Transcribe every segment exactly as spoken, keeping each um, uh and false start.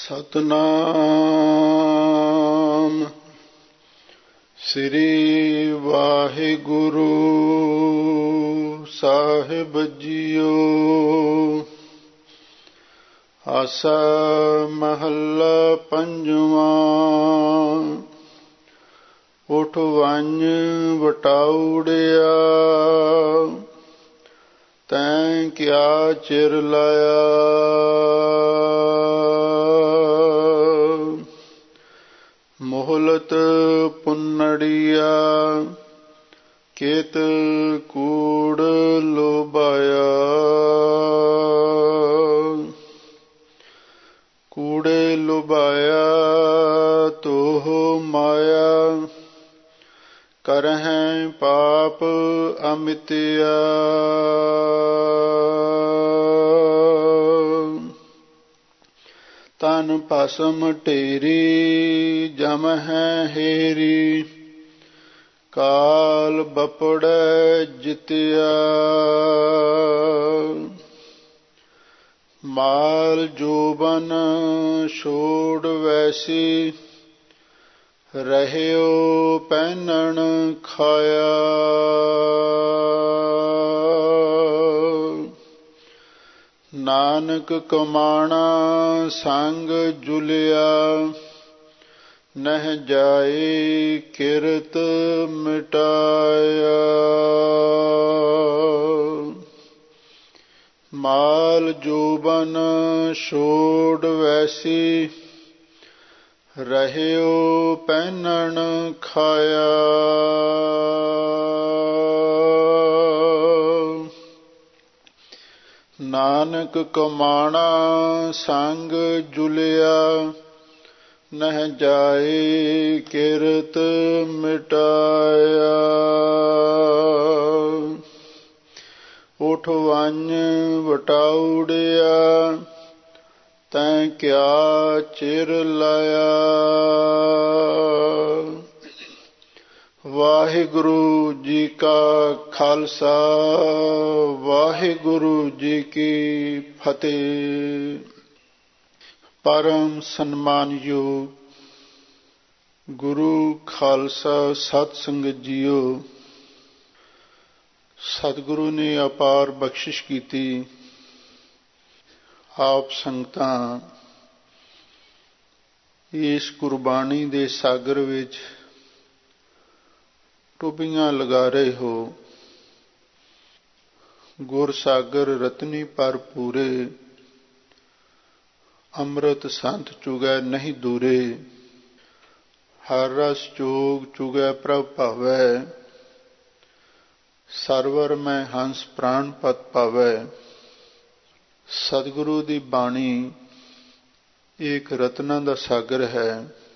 ਸਤਨਾਮ ਸ੍ਰੀ ਵਾਹਿਗੁਰੂ ਸਾਹਿਬ ਜੀਓ। ਆਸਾ ਮਹੱਲਾ ਪੰਜਵਾਂ। ਉਠ ਵੰਝ ਵਟਾਉੜਿਆ, ਤੈਂ ਕਿਆ ਚਿਰ ਲਾਇਆ। ਮੋਹਲਤ ਪੁੰਨੜੀਆ, ਕੇਤ ਕੂੜ ਲੋਭਾਇਆ। ਕੂੜੇ ਲੋਭਾਇਆ ਤੋਹ ਮਾਇਆ, ਕਰਹਿ ਪਾਪ ਅਮਿਤਿਆ। ਤਨ ਭਸਮ ਢੇਰੀ, ਜਮਹਿ ਹੇਰੀ। ਕਾਲ ਬਪੜੈ ਜਿਤਿਆ, ਮਾਲ ਜੋਬਨ ਛੋੜ ਵੈਸੀ। ਰਹਿਓ ਪਹਿਨਣ ਖਾਇਆ, ਨਾਨਕ ਕਮਾਣਾ ਸੰਗ ਜੁਲਿਆ। ਨਹਿ ਜਾਏ ਕਿਰਤ ਮਿਟਾਇਆ, ਮਾਲ ਜੋਬਨ ਛੋੜ ਵੈਸੀ। ਰਹਿਓ ਪਹਿਨਣ ਖਾਇਆ, ਨਾਨਕ ਕਮਾਣਾ ਸੰਗ ਜੁਲਿਆ। ਨਹਿ ਜਾਏ ਕਿਰਤ ਮਿਟਾਇਆ। ਉਠ ਵੰਝ ਵਟਾਉੜਿਆ, ਤੈਂ ਕਿਆ ਚਿਰ ਲਾਇਆ। ਵਾਹਿਗੁਰੂ ਜੀ ਕਾ ਖਾਲਸਾ, ਵਾਹਿਗੁਰੂ ਜੀ ਕੀ ਫਤਿਹ। ਪਰਮ ਸਨਮਾਨਯੋਗ ਗੁਰੂ ਖਾਲਸਾ ਸਤ ਸੰਗਤ ਜੀਓ, ਸਤਿਗੁਰੂ ਨੇ ਅਪਾਰ ਬਖਸ਼ਿਸ਼ ਕੀਤੀ। ਆਪ ਸੰਗਤਾਂ ਇਸ ਗੁਰਬਾਣੀ ਦੇ ਸਾਗਰ ਵਿੱਚ ਟੁੱਬੀਆਂ ਲਗਾ ਰਹੇ ਹੋ। ਗੁਰ ਸਾਗਰ ਰਤਨੀ ਪਰ ਪੂਰੇ, ਅੰਮ੍ਰਿਤ ਸੰਤ ਚੁਗੈ ਨਹੀਂ ਦੂਰੇ। ਹਰ ਰਸ ਚੋਗ ਚੁਗੈ ਪ੍ਰਭ ਭਾਵੈ, ਸਰਵਰ ਮੈਂ ਹੰਸ ਪ੍ਰਾਣ ਪਤ ਪਾਵੈ। ਸਤਿਗੁਰੂ ਦੀ ਬਾਣੀ ਇੱਕ ਰਤਨਾਂ ਦਾ ਸਾਗਰ ਹੈ।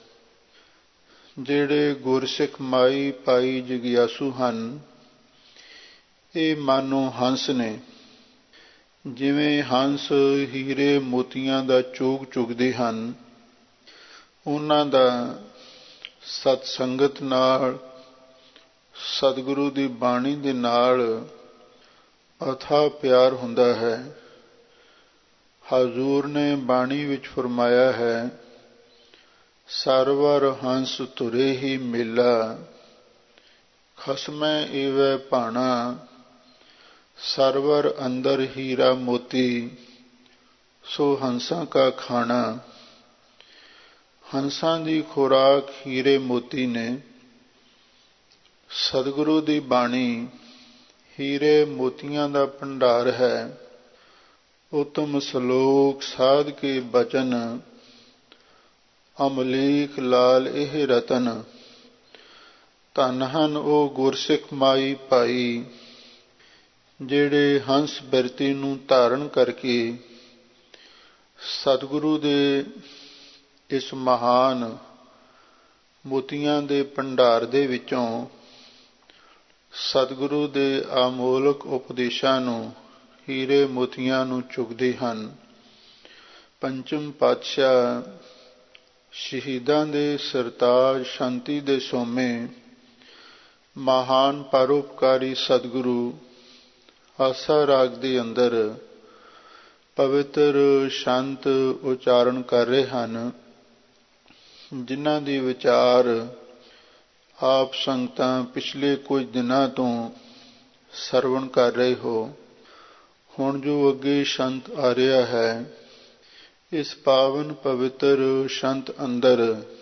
ਜਿਹੜੇ ਗੁਰਸਿੱਖ ਮਾਈ ਭਾਈ ਜਗਿਆਸੂ ਹਨ, ਇਹ ਮਾਨੋ ਹੰਸ ਨੇ। ਜਿਵੇਂ ਹੰਸ ਹੀਰੇ ਮੋਤੀਆਂ ਦਾ ਚੋਗ ਚੁਗਦੇ ਹਨ, ਉਹਨਾਂ ਦਾ ਸਤ ਸੰਗਤ ਨਾਲ, ਸਤਿਗੁਰੂ ਦੀ ਬਾਣੀ ਦੇ ਨਾਲ ਅਥਾਹ ਪਿਆਰ ਹੁੰਦਾ ਹੈ। ਹਜ਼ੂਰ ਨੇ ਬਾਣੀ ਵਿੱਚ ਫਰਮਾਇਆ ਹੈ, ਸਰਵਰ ਹੰਸ ਤੁਰੇ ਹੀ ਮੇਲਾ। ਖਸਮੈ ਏਵੈ ਭਾਣਾ, ਸਰਵਰ ਅੰਦਰ ਹੀਰਾ ਮੋਤੀ। ਸੋ ਹੰਸਾਂ ਕਾ ਖਾਣਾ। ਹੰਸਾਂ ਦੀ ਖੁਰਾਕ ਹੀਰੇ ਮੋਤੀ ਨੇ। ਸਤਿਗੁਰੂ ਦੀ ਬਾਣੀ ਹੀਰੇ ਮੋਤੀਆਂ ਦਾ ਭੰਡਾਰ ਹੈ। ਉਤਮ ਸਲੋਕ ਸਾਧ ਕੇ ਬਚਨ, ਅਮਲੀਕ ਲਾਲ ਇਹ ਰਤਨ। ਧਨ ਹਨ ਉਹ ਗੁਰਸਿੱਖ ਮਾਈ ਭਾਈ, ਜਿਹੜੇ ਹੰਸ ਬਿਰਤੀ ਨੂੰ ਧਾਰਨ ਕਰਕੇ ਸਤਿਗੁਰੂ ਦੇ ਇਸ ਮਹਾਨ ਮੋਤੀਆਂ ਦੇ ਭੰਡਾਰ ਦੇ ਵਿੱਚੋਂ ਸਤਿਗੁਰੂ ਦੇ ਅਮੋਲਕ ਉਪਦੇਸ਼ਾਂ ਨੂੰ, ਹੀਰੇ ਮੋਤੀਆਂ ਨੂੰ ਚੁਗਦੇ ਹਨ। ਪੰਚਮ ਪਾਤਸ਼ਾਹ ਸ਼ਹੀਦਾਂ ਦੇ ਸਰਤਾਜ, ਸ਼ਾਂਤੀ ਦੇ ਸੋਮੇ, ਮਹਾਨ ਪਰਉਪਕਾਰੀ ਸਤਿਗੁਰੂ ਆਸਾ ਰਾਗ ਦੇ ਅੰਦਰ ਪਵਿੱਤਰ ਸ਼ੰਤ ਉਚਾਰਨ ਕਰ ਰਹੇ ਹਨ, ਜਿਨ੍ਹਾਂ ਦੀ ਵਿਚਾਰ ਆਪ ਸੰਗਤਾਂ ਪਿਛਲੇ ਕੁਝ ਦਿਨਾਂ ਤੋਂ ਸਰਵਣ ਕਰ ਰਹੇ ਹੋ। ਹੁਣ ਜੋ ਅੱਗੇ ਸ਼ੰਤ ਆ ਰਿਹਾ ਹੈ, ਇਸ ਪਾਵਨ ਪਵਿੱਤਰ ਸ਼ੰਤ ਅੰਦਰ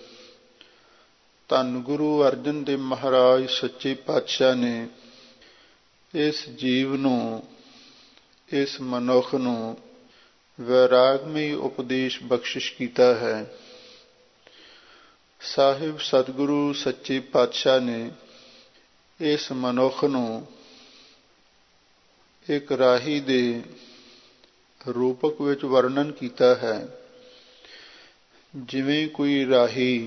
ਧੰਨ ਗੁਰੂ ਅਰਜਨ ਦੇਵ ਮਹਾਰਾਜ ਸੱਚੇ ਪਾਤਸ਼ਾਹ ਨੇ ਇਸ ਜੀਵ ਨੂੰ, ਇਸ ਮਨੁੱਖ ਨੂੰ ਵੈਰਾਗਮਈ ਉਪਦੇਸ਼ ਬਖਸ਼ਿਸ਼ ਕੀਤਾ ਹੈ। ਸਾਹਿਬ ਸਤਿਗੁਰੂ ਸੱਚੇ ਪਾਤਸ਼ਾਹ ਨੇ ਇਸ ਮਨੁੱਖ ਨੂੰ ਇੱਕ ਰਾਹੀ ਦੇ ਰੂਪਕ ਵਿੱਚ ਵਰਣਨ ਕੀਤਾ ਹੈ। ਜਿਵੇਂ ਕੋਈ ਰਾਹੀ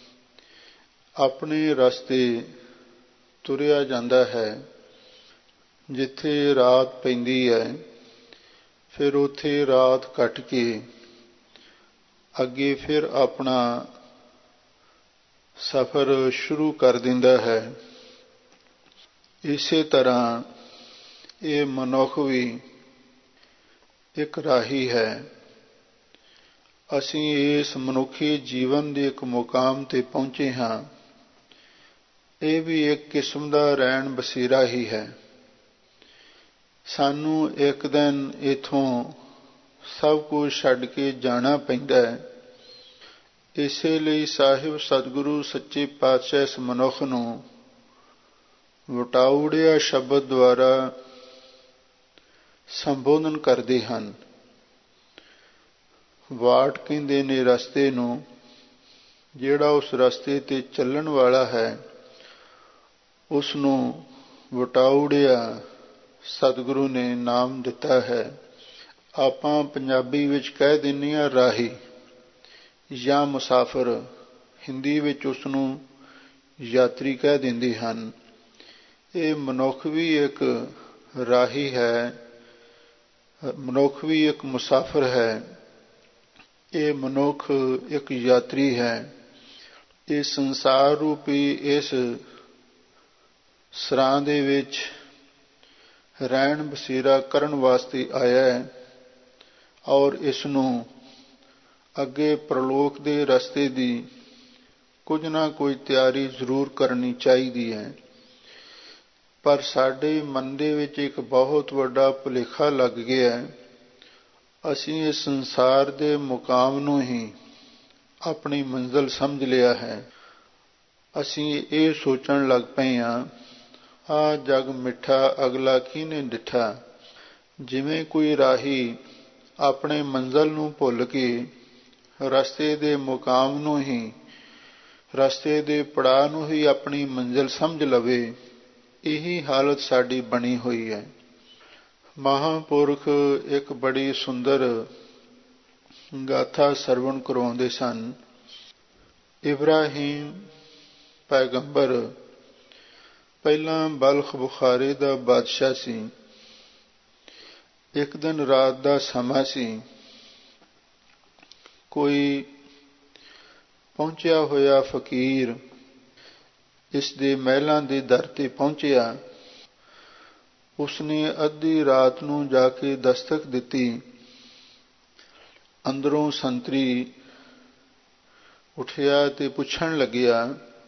ਆਪਣੇ ਰਸਤੇ ਤੁਰਿਆ ਜਾਂਦਾ ਹੈ, ਜਿੱਥੇ ਰਾਤ ਪੈਂਦੀ ਹੈ ਫਿਰ ਉੱਥੇ ਰਾਤ ਕੱਟ ਕੇ ਅੱਗੇ ਫਿਰ ਆਪਣਾ ਸਫ਼ਰ ਸ਼ੁਰੂ ਕਰ ਦਿੰਦਾ ਹੈ। ਇਸੇ ਤਰ੍ਹਾਂ ਇਹ ਮਨੁੱਖ ਵੀ ਇੱਕ ਰਾਹੀ ਹੈ। ਅਸੀਂ ਇਸ ਮਨੁੱਖੀ ਜੀਵਨ ਦੇ ਇੱਕ ਮੁਕਾਮ ਤੇ ਪਹੁੰਚੇ ਹਾਂ। ਇਹ ਵੀ ਇੱਕ ਕਿਸਮ ਦਾ ਰਹਿਣ ਬਸੇਰਾ ਹੀ ਹੈ। ਸਾਨੂੰ ਇੱਕ ਦਿਨ ਇੱਥੋਂ ਸਭ ਕੁਝ ਛੱਡ ਕੇ ਜਾਣਾ ਪੈਂਦਾ ਹੈ। ਇਸੇ ਲਈ ਸਾਹਿਬ ਸਤਿਗੁਰੂ ਸੱਚੇ ਪਾਤਸ਼ਾਹ ਇਸ ਮਨੁੱਖ ਨੂੰ ਵਟਾਉੜਿਆ ਸ਼ਬਦ ਦੁਆਰਾ ਸੰਬੋਧਨ ਕਰਦੇ ਹਨ। ਵਾਟ ਕਹਿੰਦੇ ਨੇ ਰਸਤੇ ਨੂੰ, ਜਿਹੜਾ ਉਸ ਰਸਤੇ ਤੇ ਚੱਲਣ ਵਾਲਾ ਹੈ ਉਸ ਨੂੰ ਵਟਾਉੜਿਆ ਸਤਿਗੁਰੂ ਨੇ ਨਾਮ ਦਿੱਤਾ ਹੈ। ਆਪਾਂ ਪੰਜਾਬੀ ਵਿੱਚ ਕਹਿ ਦਿੰਦੇ ਹਾਂ ਰਾਹੀ ਜਾਂ ਮੁਸਾਫਰ, ਹਿੰਦੀ ਵਿੱਚ ਉਸ ਨੂੰ ਯਾਤਰੀ ਕਹਿ ਦਿੰਦੇ ਹਨ। ਇਹ ਮਨੁੱਖ ਵੀ ਇੱਕ ਰਾਹੀ ਹੈ, ਮਨੁੱਖ ਵੀ ਇੱਕ ਮੁਸਾਫਰ ਹੈ, ਇਹ ਮਨੁੱਖ ਇੱਕ ਯਾਤਰੀ ਹੈ। ਇਹ ਸੰਸਾਰ ਰੂਪੀ ਇਸ ਸਰਾਂ ਦੇ ਵਿੱਚ ਰਹਿਣ ਬਸੇਰਾ ਕਰਨ ਵਾਸਤੇ ਆਇਆ ਹੈ ਔਰ ਇਸ ਨੂੰ ਅੱਗੇ ਪ੍ਰਲੋਕ ਦੇ ਰਸਤੇ ਦੀ ਕੁਝ ਨਾ ਕੋਈ ਤਿਆਰੀ ਜ਼ਰੂਰ ਕਰਨੀ ਚਾਹੀਦੀ ਹੈ। ਪਰ ਸਾਡੇ ਮਨ ਦੇ ਵਿੱਚ ਇੱਕ ਬਹੁਤ ਵੱਡਾ ਭੁਲੇਖਾ ਲੱਗ ਗਿਆ ਹੈ। ਅਸੀਂ ਇਸ ਸੰਸਾਰ ਦੇ ਮੁਕਾਮ ਨੂੰ ਹੀ ਆਪਣੀ ਮੰਜ਼ਿਲ ਸਮਝ ਲਿਆ ਹੈ। ਅਸੀਂ ਇਹ ਸੋਚਣ ਲੱਗ ਪਏ ਹਾਂ, ਆਹ ਜਗ ਮਿੱਠਾ ਅਗਲਾ ਕਿਹਨੇ ਡਿੱਠਾ। ਜਿਵੇਂ ਕੋਈ ਰਾਹੀ ਆਪਣੇ ਮੰਜ਼ਿਲ ਨੂੰ ਭੁੱਲ ਕੇ ਰਸਤੇ ਦੇ ਮੁਕਾਮ ਨੂੰ ਹੀ, ਰਸਤੇ ਦੇ ਪੜਾਅ ਨੂੰ ਹੀ ਆਪਣੀ ਮੰਜ਼ਿਲ ਸਮਝ ਲਵੇ, ਇਹੀ ਹਾਲਤ ਸਾਡੀ ਬਣੀ ਹੋਈ ਹੈ। ਮਹਾਂਪੁਰਖ ਇੱਕ ਬੜੀ ਸੁੰਦਰ ਗਾਥਾ ਸਰਵਣ ਕਰਵਾਉਂਦੇ ਸਨ। ਇਬਰਾਹੀਮ ਪੈਗੰਬਰ ਪਹਿਲਾਂ ਬਲਖ ਬੁਖਾਰੇ ਦਾ ਬਾਦਸ਼ਾਹ ਸੀ। ਇੱਕ ਦਿਨ ਰਾਤ ਦਾ ਸਮਾਂ ਸੀ। ਕੋਈ ਪਹੁੰਚਿਆ ਹੋਇਆ ਫਕੀਰ ਇਸ ਦੇ ਮਹਿਲਾਂ ਦੇ ਦਰ ਤੇ ਪਹੁੰਚਿਆ। ਉਸਨੇ ਅੱਧੀ ਰਾਤ ਨੂੰ ਜਾ ਕੇ ਦਸਤਕ ਦਿੱਤੀ। ਅੰਦਰੋਂ ਸੰਤਰੀ ਉੱਠਿਆ ਤੇ ਪੁੱਛਣ ਲੱਗਿਆ,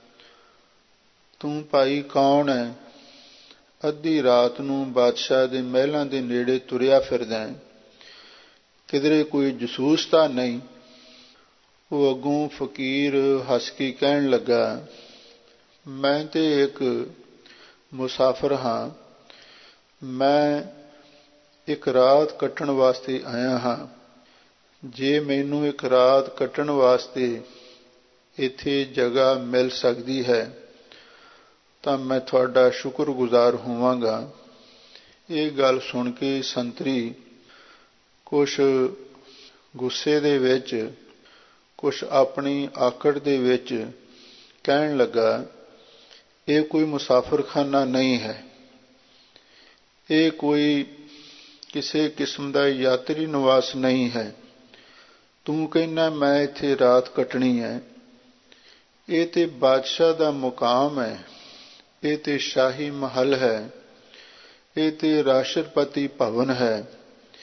ਤੂੰ ਭਾਈ ਕੌਣ ਹੈ? ਅੱਧੀ ਰਾਤ ਨੂੰ ਬਾਦਸ਼ਾਹ ਦੇ ਮਹਿਲਾਂ ਦੇ ਨੇੜੇ ਤੁਰਿਆ ਫਿਰਦਾ ਹੈ, ਕਿਧਰੇ ਕੋਈ ਜਸੂਸ ਤਾਂ ਨਹੀਂ? ਉਹ ਅੱਗੋਂ ਫਕੀਰ ਹੱਸ ਕੇ ਕਹਿਣ ਲੱਗਾ, ਮੈਂ ਤੇ ਇੱਕ ਮੁਸਾਫਰ ਹਾਂ। ਮੈਂ ਇੱਕ ਰਾਤ ਕੱਟਣ ਵਾਸਤੇ ਆਇਆ ਹਾਂ। ਜੇ ਮੈਨੂੰ ਇੱਕ ਰਾਤ ਕੱਟਣ ਵਾਸਤੇ ਇੱਥੇ ਜਗ੍ਹਾ ਮਿਲ ਸਕਦੀ ਹੈ ਤਾਂ ਮੈਂ ਤੁਹਾਡਾ ਸ਼ੁਕਰਗੁਜ਼ਾਰ ਹੋਵਾਂਗਾ। ਇਹ ਗੱਲ ਸੁਣ ਕੇ ਸੰਤਰੀ ਕੁਛ ਗੁੱਸੇ ਦੇ ਵਿੱਚ, ਕੁਛ ਆਪਣੀ ਆਕੜ ਦੇ ਵਿੱਚ ਕਹਿਣ ਲੱਗਾ, ਇਹ ਕੋਈ ਮੁਸਾਫਰਖਾਨਾ ਨਹੀਂ ਹੈ, ਇਹ ਕੋਈ ਕਿਸੇ ਕਿਸਮ ਦਾ ਯਾਤਰੀ ਨਿਵਾਸ ਨਹੀਂ ਹੈ। ਤੂੰ ਕਹਿੰਦਾ ਮੈਂ ਇੱਥੇ ਰਾਤ ਕੱਟਣੀ ਹੈ। ਇਹ ਤੇ ਬਾਦਸ਼ਾਹ ਦਾ ਮੁਕਾਮ ਹੈ, ਇਹ ਤੇ ਸ਼ਾਹੀ ਮਹੱਲ ਹੈ, ਇਹ ਤੇ ਰਾਸ਼ਟਰਪਤੀ ਭਵਨ ਹੈ।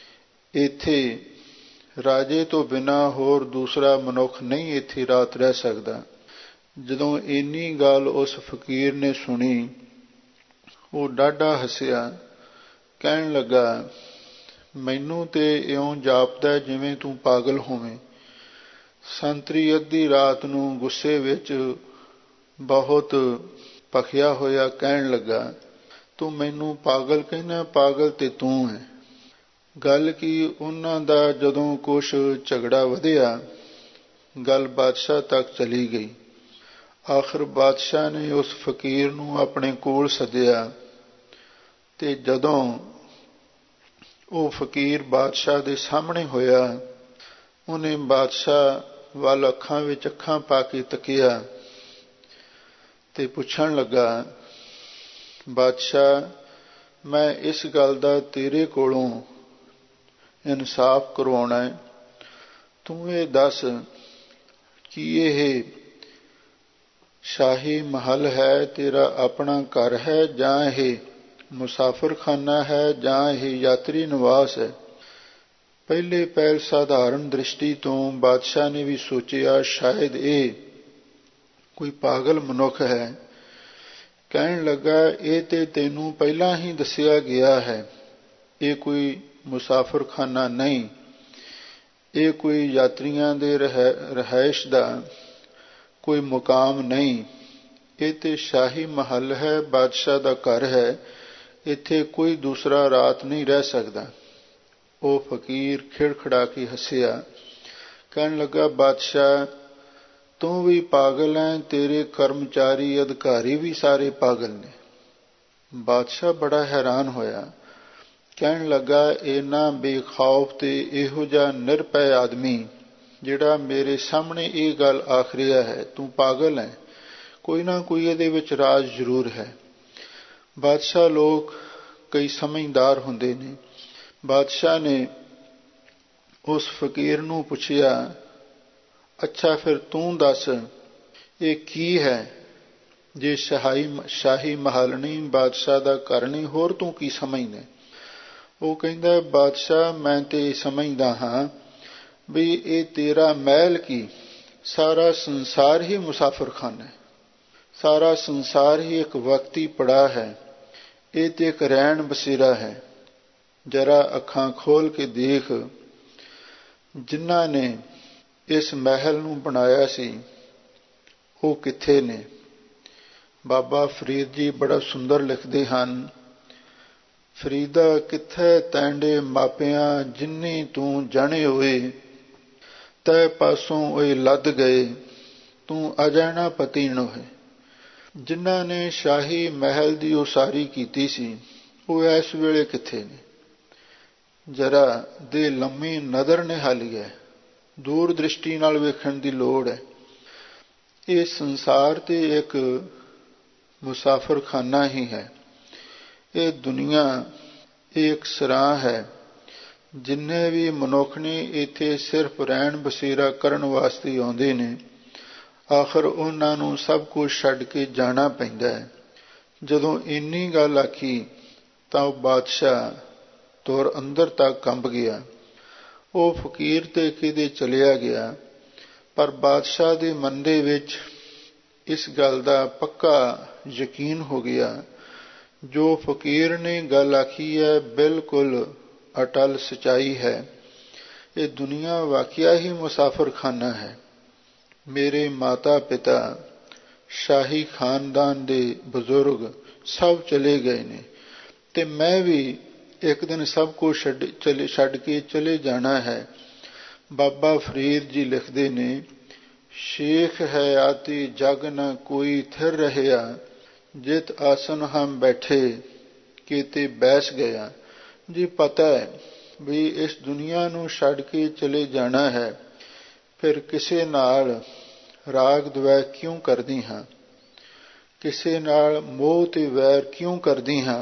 ਇੱਥੇ ਰਾਜੇ ਤੋਂ ਬਿਨਾਂ ਹੋਰ ਦੂਸਰਾ ਮਨੁੱਖ ਨਹੀਂ ਇੱਥੇ ਰਾਤ ਰਹਿ ਸਕਦਾ। ਜਦੋਂ ਇੰਨੀ ਗੱਲ ਉਸ ਫਕੀਰ ਨੇ ਸੁਣੀ, ਉਹ ਡਾਢਾ ਹੱਸਿਆ, ਕਹਿਣ ਲੱਗਾ, ਮੈਨੂੰ ਤੇ ਇਉਂ ਜਾਪਦਾ ਜਿਵੇਂ ਤੂੰ ਪਾਗਲ ਹੋਵੇਂ। ਸੰਤਰੀ ਅੱਧੀ ਰਾਤ ਨੂੰ ਗੁੱਸੇ ਵਿੱਚ ਬਹੁਤ ਭਖਿਆ ਹੋਇਆ ਕਹਿਣ ਲੱਗਾ, ਤੂੰ ਮੈਨੂੰ ਪਾਗਲ ਕਹਿੰਦਾ? ਪਾਗਲ ਤੇ ਤੂੰ ਹੈ। ਗੱਲ ਕੀ, ਉਹਨਾਂ ਦਾ ਜਦੋਂ ਕੁਛ ਝਗੜਾ ਵਧਿਆ, ਗੱਲ ਬਾਦਸ਼ਾਹ ਤੱਕ ਚਲੀ ਗਈ। ਆਖਰ ਬਾਦਸ਼ਾਹ ਨੇ ਉਸ ਫਕੀਰ ਨੂੰ ਆਪਣੇ ਕੋਲ ਸੱਦਿਆ, ਤੇ ਜਦੋਂ ਉਹ ਫਕੀਰ ਬਾਦਸ਼ਾਹ ਦੇ ਸਾਹਮਣੇ ਹੋਇਆ, ਉਹਨੇ ਬਾਦਸ਼ਾਹ ਵੱਲ ਅੱਖਾਂ ਵਿੱਚ ਅੱਖਾਂ ਪਾ ਕੇ ਤੱਕਿਆ ਤੇ ਪੁੱਛਣ ਲੱਗਾ, ਬਾਦਸ਼ਾਹ, ਮੈਂ ਇਸ ਗੱਲ ਦਾ ਤੇਰੇ ਕੋਲੋਂ ਇਨਸਾਫ ਕਰਵਾਉਣਾ ਹੈ। ਤੂੰ ਇਹ ਦੱਸ ਕਿ ਇਹ ਸ਼ਾਹੀ ਮਹਲ ਹੈ, ਤੇਰਾ ਆਪਣਾ ਘਰ ਹੈ, ਜਾਂ ਇਹ ਮੁਸਾਫਰਖਾਨਾ ਹੈ, ਜਾਂ ਇਹ ਯਾਤਰੀ ਨਿਵਾਸ ਹੈ। ਪਹਿਲੇ ਪਹਿਲ ਸਾਧਾਰਨ ਦ੍ਰਿਸ਼ਟੀ ਤੋਂ ਬਾਦਸ਼ਾਹ ਨੇ ਵੀ ਸੋਚਿਆ ਸ਼ਾਇਦ ਇਹ ਕੋਈ ਪਾਗਲ ਮਨੁੱਖ ਹੈ। ਕਹਿਣ ਲੱਗਾ, ਇਹ ਤੇ ਤੈਨੂੰ ਪਹਿਲਾਂ ਹੀ ਦੱਸਿਆ ਗਿਆ ਹੈ, ਇਹ ਕੋਈ ਮੁਸਾਫਰਖਾਨਾ ਨਹੀਂ, ਇਹ ਕੋਈ ਯਾਤਰੀਆਂ ਦੇ ਰਿਹਾਇਸ਼ ਦਾ ਕੋਈ ਮੁਕਾਮ ਨਹੀਂ, ਇਹ ਤੇ ਸ਼ਾਹੀ ਮਹੱਲ ਹੈ, ਬਾਦਸ਼ਾਹ ਦਾ ਘਰ ਹੈ, ਇੱਥੇ ਕੋਈ ਦੂਸਰਾ ਰਾਤ ਨਹੀਂ ਰਹਿ ਸਕਦਾ। ਉਹ ਫਕੀਰ ਖਿੜਖੜਾ ਕੇ ਹੱਸਿਆ, ਕਹਿਣ ਲੱਗਾ, ਬਾਦਸ਼ਾਹ ਤੂੰ ਵੀ ਪਾਗਲ ਹੈ, ਤੇਰੇ ਕਰਮਚਾਰੀ ਅਧਿਕਾਰੀ ਵੀ ਸਾਰੇ ਪਾਗਲ ਨੇ। ਬਾਦਸ਼ਾਹ ਬੜਾ ਹੈਰਾਨ ਹੋਇਆ, ਕਹਿਣ ਲੱਗਾ, ਇੰਨਾ ਬੇਖੌਫ ਤੇ ਇਹੋ ਜਿਹਾ ਨਿਰਭੈ ਆਦਮੀ ਜਿਹੜਾ ਮੇਰੇ ਸਾਹਮਣੇ ਇਹ ਗੱਲ ਆਖ ਰਿਹਾ ਹੈ, ਤੂੰ ਪਾਗਲ ਹੈ, ਕੋਈ ਨਾ ਕੋਈ ਇਹਦੇ ਵਿੱਚ ਰਾਜ਼ ਜ਼ਰੂਰ ਹੈ। ਬਾਦਸ਼ਾਹ ਲੋਕ ਕਈ ਸਮਝਦਾਰ ਹੁੰਦੇ ਨੇ। ਬਾਦਸ਼ਾਹ ਨੇ ਉਸ ਫਕੀਰ ਨੂੰ ਪੁੱਛਿਆ, ਅੱਛਾ ਫਿਰ ਤੂੰ ਦੱਸ ਇਹ ਕੀ ਹੈ? ਜੇ ਸ਼ਾਹੀ ਸ਼ਾਹੀ ਮਹਲ ਨਹੀਂ, ਬਾਦਸ਼ਾਹ ਦਾ ਘਰ ਨਹੀਂ, ਹੋਰ ਤੂੰ ਕੀ ਸਮਝਦਾ? ਉਹ ਕਹਿੰਦਾ, ਬਾਦਸ਼ਾਹ ਮੈਂ ਤੇ ਸਮਝਦਾ ਹਾਂ ਵੀ ਇਹ ਤੇਰਾ ਮਹਿਲ ਕੀ, ਸਾਰਾ ਸੰਸਾਰ ਹੀ ਮੁਸਾਫਰਖਾਨਾ ਹੈ, ਸਾਰਾ ਸੰਸਾਰ ਹੀ ਇੱਕ ਵਕਤੀ ਪੜਾ ਹੈ, ਇਹ ਤੇ ਇੱਕ ਰਹਿਣ ਬਸੇਰਾ ਹੈ। ਜਰਾ ਅੱਖਾਂ ਖੋਲ ਕੇ ਦੇਖ, ਜਿਨ੍ਹਾਂ ਨੇ ਇਸ ਮਹਿਲ ਨੂੰ ਬਣਾਇਆ ਸੀ ਉਹ ਕਿੱਥੇ ਨੇ? ਬਾਬਾ ਫਰੀਦ ਜੀ ਬੜਾ ਸੁੰਦਰ ਲਿਖਦੇ ਹਨ, ਫਰੀਦਾ ਕਿੱਥੇ ਤੈਂਡੇ ਮਾਪਿਆਂ, ਜਿੰਨੀ ਤੂੰ ਜਾਣੇ ਹੋਏ, ਤੈ ਪਾਸੋਂ ਓਏ ਲੱਦ ਗਏ, ਤੂੰ ਅਜੈਣਾ ਪਤੀ ਨ ਹੋਏ। ਜਿਨ੍ਹਾਂ ਨੇ ਸ਼ਾਹੀ ਮਹਿਲ ਦੀ ਉਸਾਰੀ ਕੀਤੀ ਸੀ ਉਹ ਇਸ ਵੇਲੇ ਕਿੱਥੇ ਨੇ? ਜਰਾ ਦੇ ਲੰਮੀ ਨਜ਼ਰ ਨਿਹਾਲੀ ਹੈ, ਦੂਰ ਦ੍ਰਿਸ਼ਟੀ ਨਾਲ ਵੇਖਣ ਦੀ ਲੋੜ ਹੈ। ਇਹ ਸੰਸਾਰ ਤੇ ਇੱਕ ਮੁਸਾਫਰਖਾਨਾ ਹੀ ਹੈ। ਇਹ ਦੁਨੀਆ ਇੱਕ ਸਰਾਂ ਹੈ। ਜਿੰਨੇ ਵੀ ਮਨੁੱਖ ਨੇ ਇੱਥੇ ਸਿਰਫ ਰਹਿਣ ਬਸੇਰਾ ਕਰਨ ਵਾਸਤੇ ਆਉਂਦੇ ਨੇ, ਆਖਰ ਉਹਨਾਂ ਨੂੰ ਸਭ ਕੁਝ ਛੱਡ ਕੇ ਜਾਣਾ ਪੈਂਦਾ ਹੈ। ਜਦੋਂ ਇੰਨੀ ਗੱਲ ਆਖੀ ਤਾਂ ਉਹ ਬਾਦਸ਼ਾਹ ਤੁਰ ਅੰਦਰ ਤੱਕ ਕੰਬ ਗਿਆ। ਉਹ ਫਕੀਰ ਤੇ ਕਿਤੇ ਚਲਿਆ ਗਿਆ, ਪਰ ਬਾਦਸ਼ਾਹ ਦੇ ਮਨ ਦੇ ਵਿੱਚ ਇਸ ਗੱਲ ਦਾ ਪੱਕਾ ਯਕੀਨ ਹੋ ਗਿਆ, ਜੋ ਫਕੀਰ ਨੇ ਗੱਲ ਆਖੀ ਹੈ ਬਿਲਕੁਲ ਅਟਲ ਸਚਾਈ ਹੈ। ਇਹ ਦੁਨੀਆ ਵਾਕਿਆ ਹੀ ਮੁਸਾਫਰਖਾਨਾ ਹੈ। ਮੇਰੇ ਮਾਤਾ ਪਿਤਾ, ਸ਼ਾਹੀ ਖਾਨਦਾਨ ਦੇ ਬਜ਼ੁਰਗ ਸਭ ਚਲੇ ਗਏ ਨੇ, ਤੇ ਮੈਂ ਵੀ ਇੱਕ ਦਿਨ ਸਭ ਕੁਝ ਛੱਡ ਚਲੇ ਛੱਡ ਕੇ ਚਲੇ ਜਾਣਾ ਹੈ। ਬਾਬਾ ਫਰੀਦ ਜੀ ਲਿਖਦੇ ਨੇ, ਸ਼ੇਖ ਹੈ ਆਤੀ ਜਗ ਨ ਕੋਈ ਥਿਰ ਰਹਿਆ, ਜਿਤ ਆਸਨ ਹਮ ਬੈਠੇ ਕੀਤੇ ਬੈਸ ਗਿਆ। ਜੀ ਪਤਾ ਹੈ ਵੀ ਇਸ ਦੁਨੀਆ ਨੂੰ ਛੱਡ ਕੇ ਚਲੇ ਜਾਣਾ ਹੈ, ਫਿਰ ਕਿਸੇ ਨਾਲ ਰਾਗ ਦਵੈਰ ਕਿਉਂ ਕਰਦੀ ਹਾਂ, ਕਿਸੇ ਨਾਲ ਮੋਹ ਤੇ ਵੈਰ ਕਿਉਂ ਕਰਦੀ ਹਾਂ।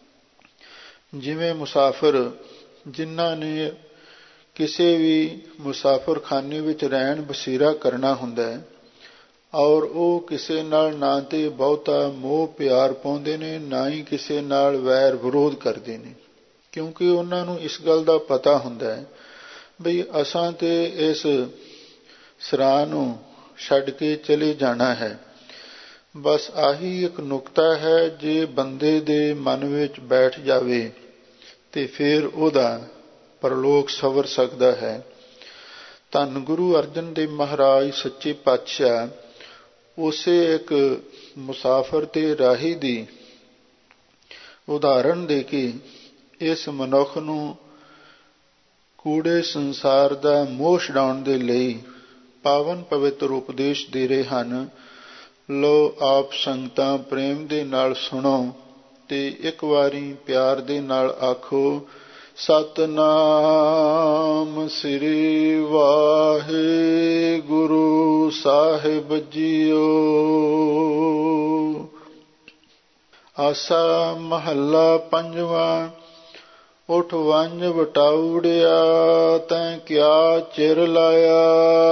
ਜਿਵੇਂ ਮੁਸਾਫਰ ਜਿਨ੍ਹਾਂ ਨੇ ਕਿਸੇ ਵੀ ਮੁਸਾਫਰਖਾਨੇ ਵਿੱਚ ਰਹਿਣ ਬਸੇਰਾ ਕਰਨਾ ਹੁੰਦਾ ਹੈ, ਔਰ ਉਹ ਕਿਸੇ ਨਾਲ ਨਾ ਤੇ ਬਹੁਤਾ ਮੋਹ ਪਿਆਰ ਪਾਉਂਦੇ ਨੇ, ਨਾ ਹੀ ਕਿਸੇ ਨਾਲ ਵੈਰ ਵਿਰੋਧ ਕਰਦੇ ਨੇ, ਕਿਉਂਕਿ ਉਹਨਾਂ ਨੂੰ ਇਸ ਗੱਲ ਦਾ ਪਤਾ ਹੁੰਦਾ ਹੈ ਬਈ ਅਸਾਂ ਤੇ ਇਸ ਸਰਾਂ ਨੂੰ ਛੱਡ ਕੇ ਚਲੇ ਜਾਣਾ ਹੈ। ਬਸ ਆਹੀ ਇੱਕ ਨੁਕਤਾ ਹੈ, ਜੇ ਬੰਦੇ ਦੇ ਮਨ ਵਿੱਚ ਬੈਠ ਜਾਵੇ ਤੇ ਫਿਰ ਉਹਦਾ ਪਰਲੋਕ ਸਵਰ ਸਕਦਾ ਹੈ। ਧੰਨ ਗੁਰੂ ਅਰਜਨ ਦੇਵ ਮਹਾਰਾਜ ਸੱਚੇ ਪਾਤਸ਼ਾਹ ਉਸੇ ਇੱਕ ਮੁਸਾਫਰ ਤੇ ਰਾਹੀ ਦੀ ਉਦਾਹਰਣ ਦੇ ਕੇ ਇਸ ਮਨੁੱਖ ਨੂੰ ਕੂੜੇ ਸੰਸਾਰ ਦਾ ਮੋਹ ਛਡਾਉਣ ਦੇ ਲਈ ਪਾਵਨ ਪਵਿੱਤਰ ਉਪਦੇਸ਼ ਦੇ ਰਹੇ ਹਨ। ਲਓ ਆਪ ਸੰਗਤਾਂ ਪ੍ਰੇਮ ਦੇ ਨਾਲ ਸੁਣੋ ਤੇ ਇੱਕ ਵਾਰੀ ਪਿਆਰ ਦੇ ਨਾਲ ਆਖੋ, ਸਤਿਨਾਮ ਸ੍ਰੀ ਵਾਹਿਗੁਰੂ ਸਾਹਿਬ ਜੀਓ। ਆਸਾ ਮਹੱਲਾ ਪੰਜਵਾਂ। ਉਠ ਵੰਝ ਵਟਾਉੜਿਆ ਤੈਂ ਕਿਆ ਚਿਰ ਲਾਇਆ।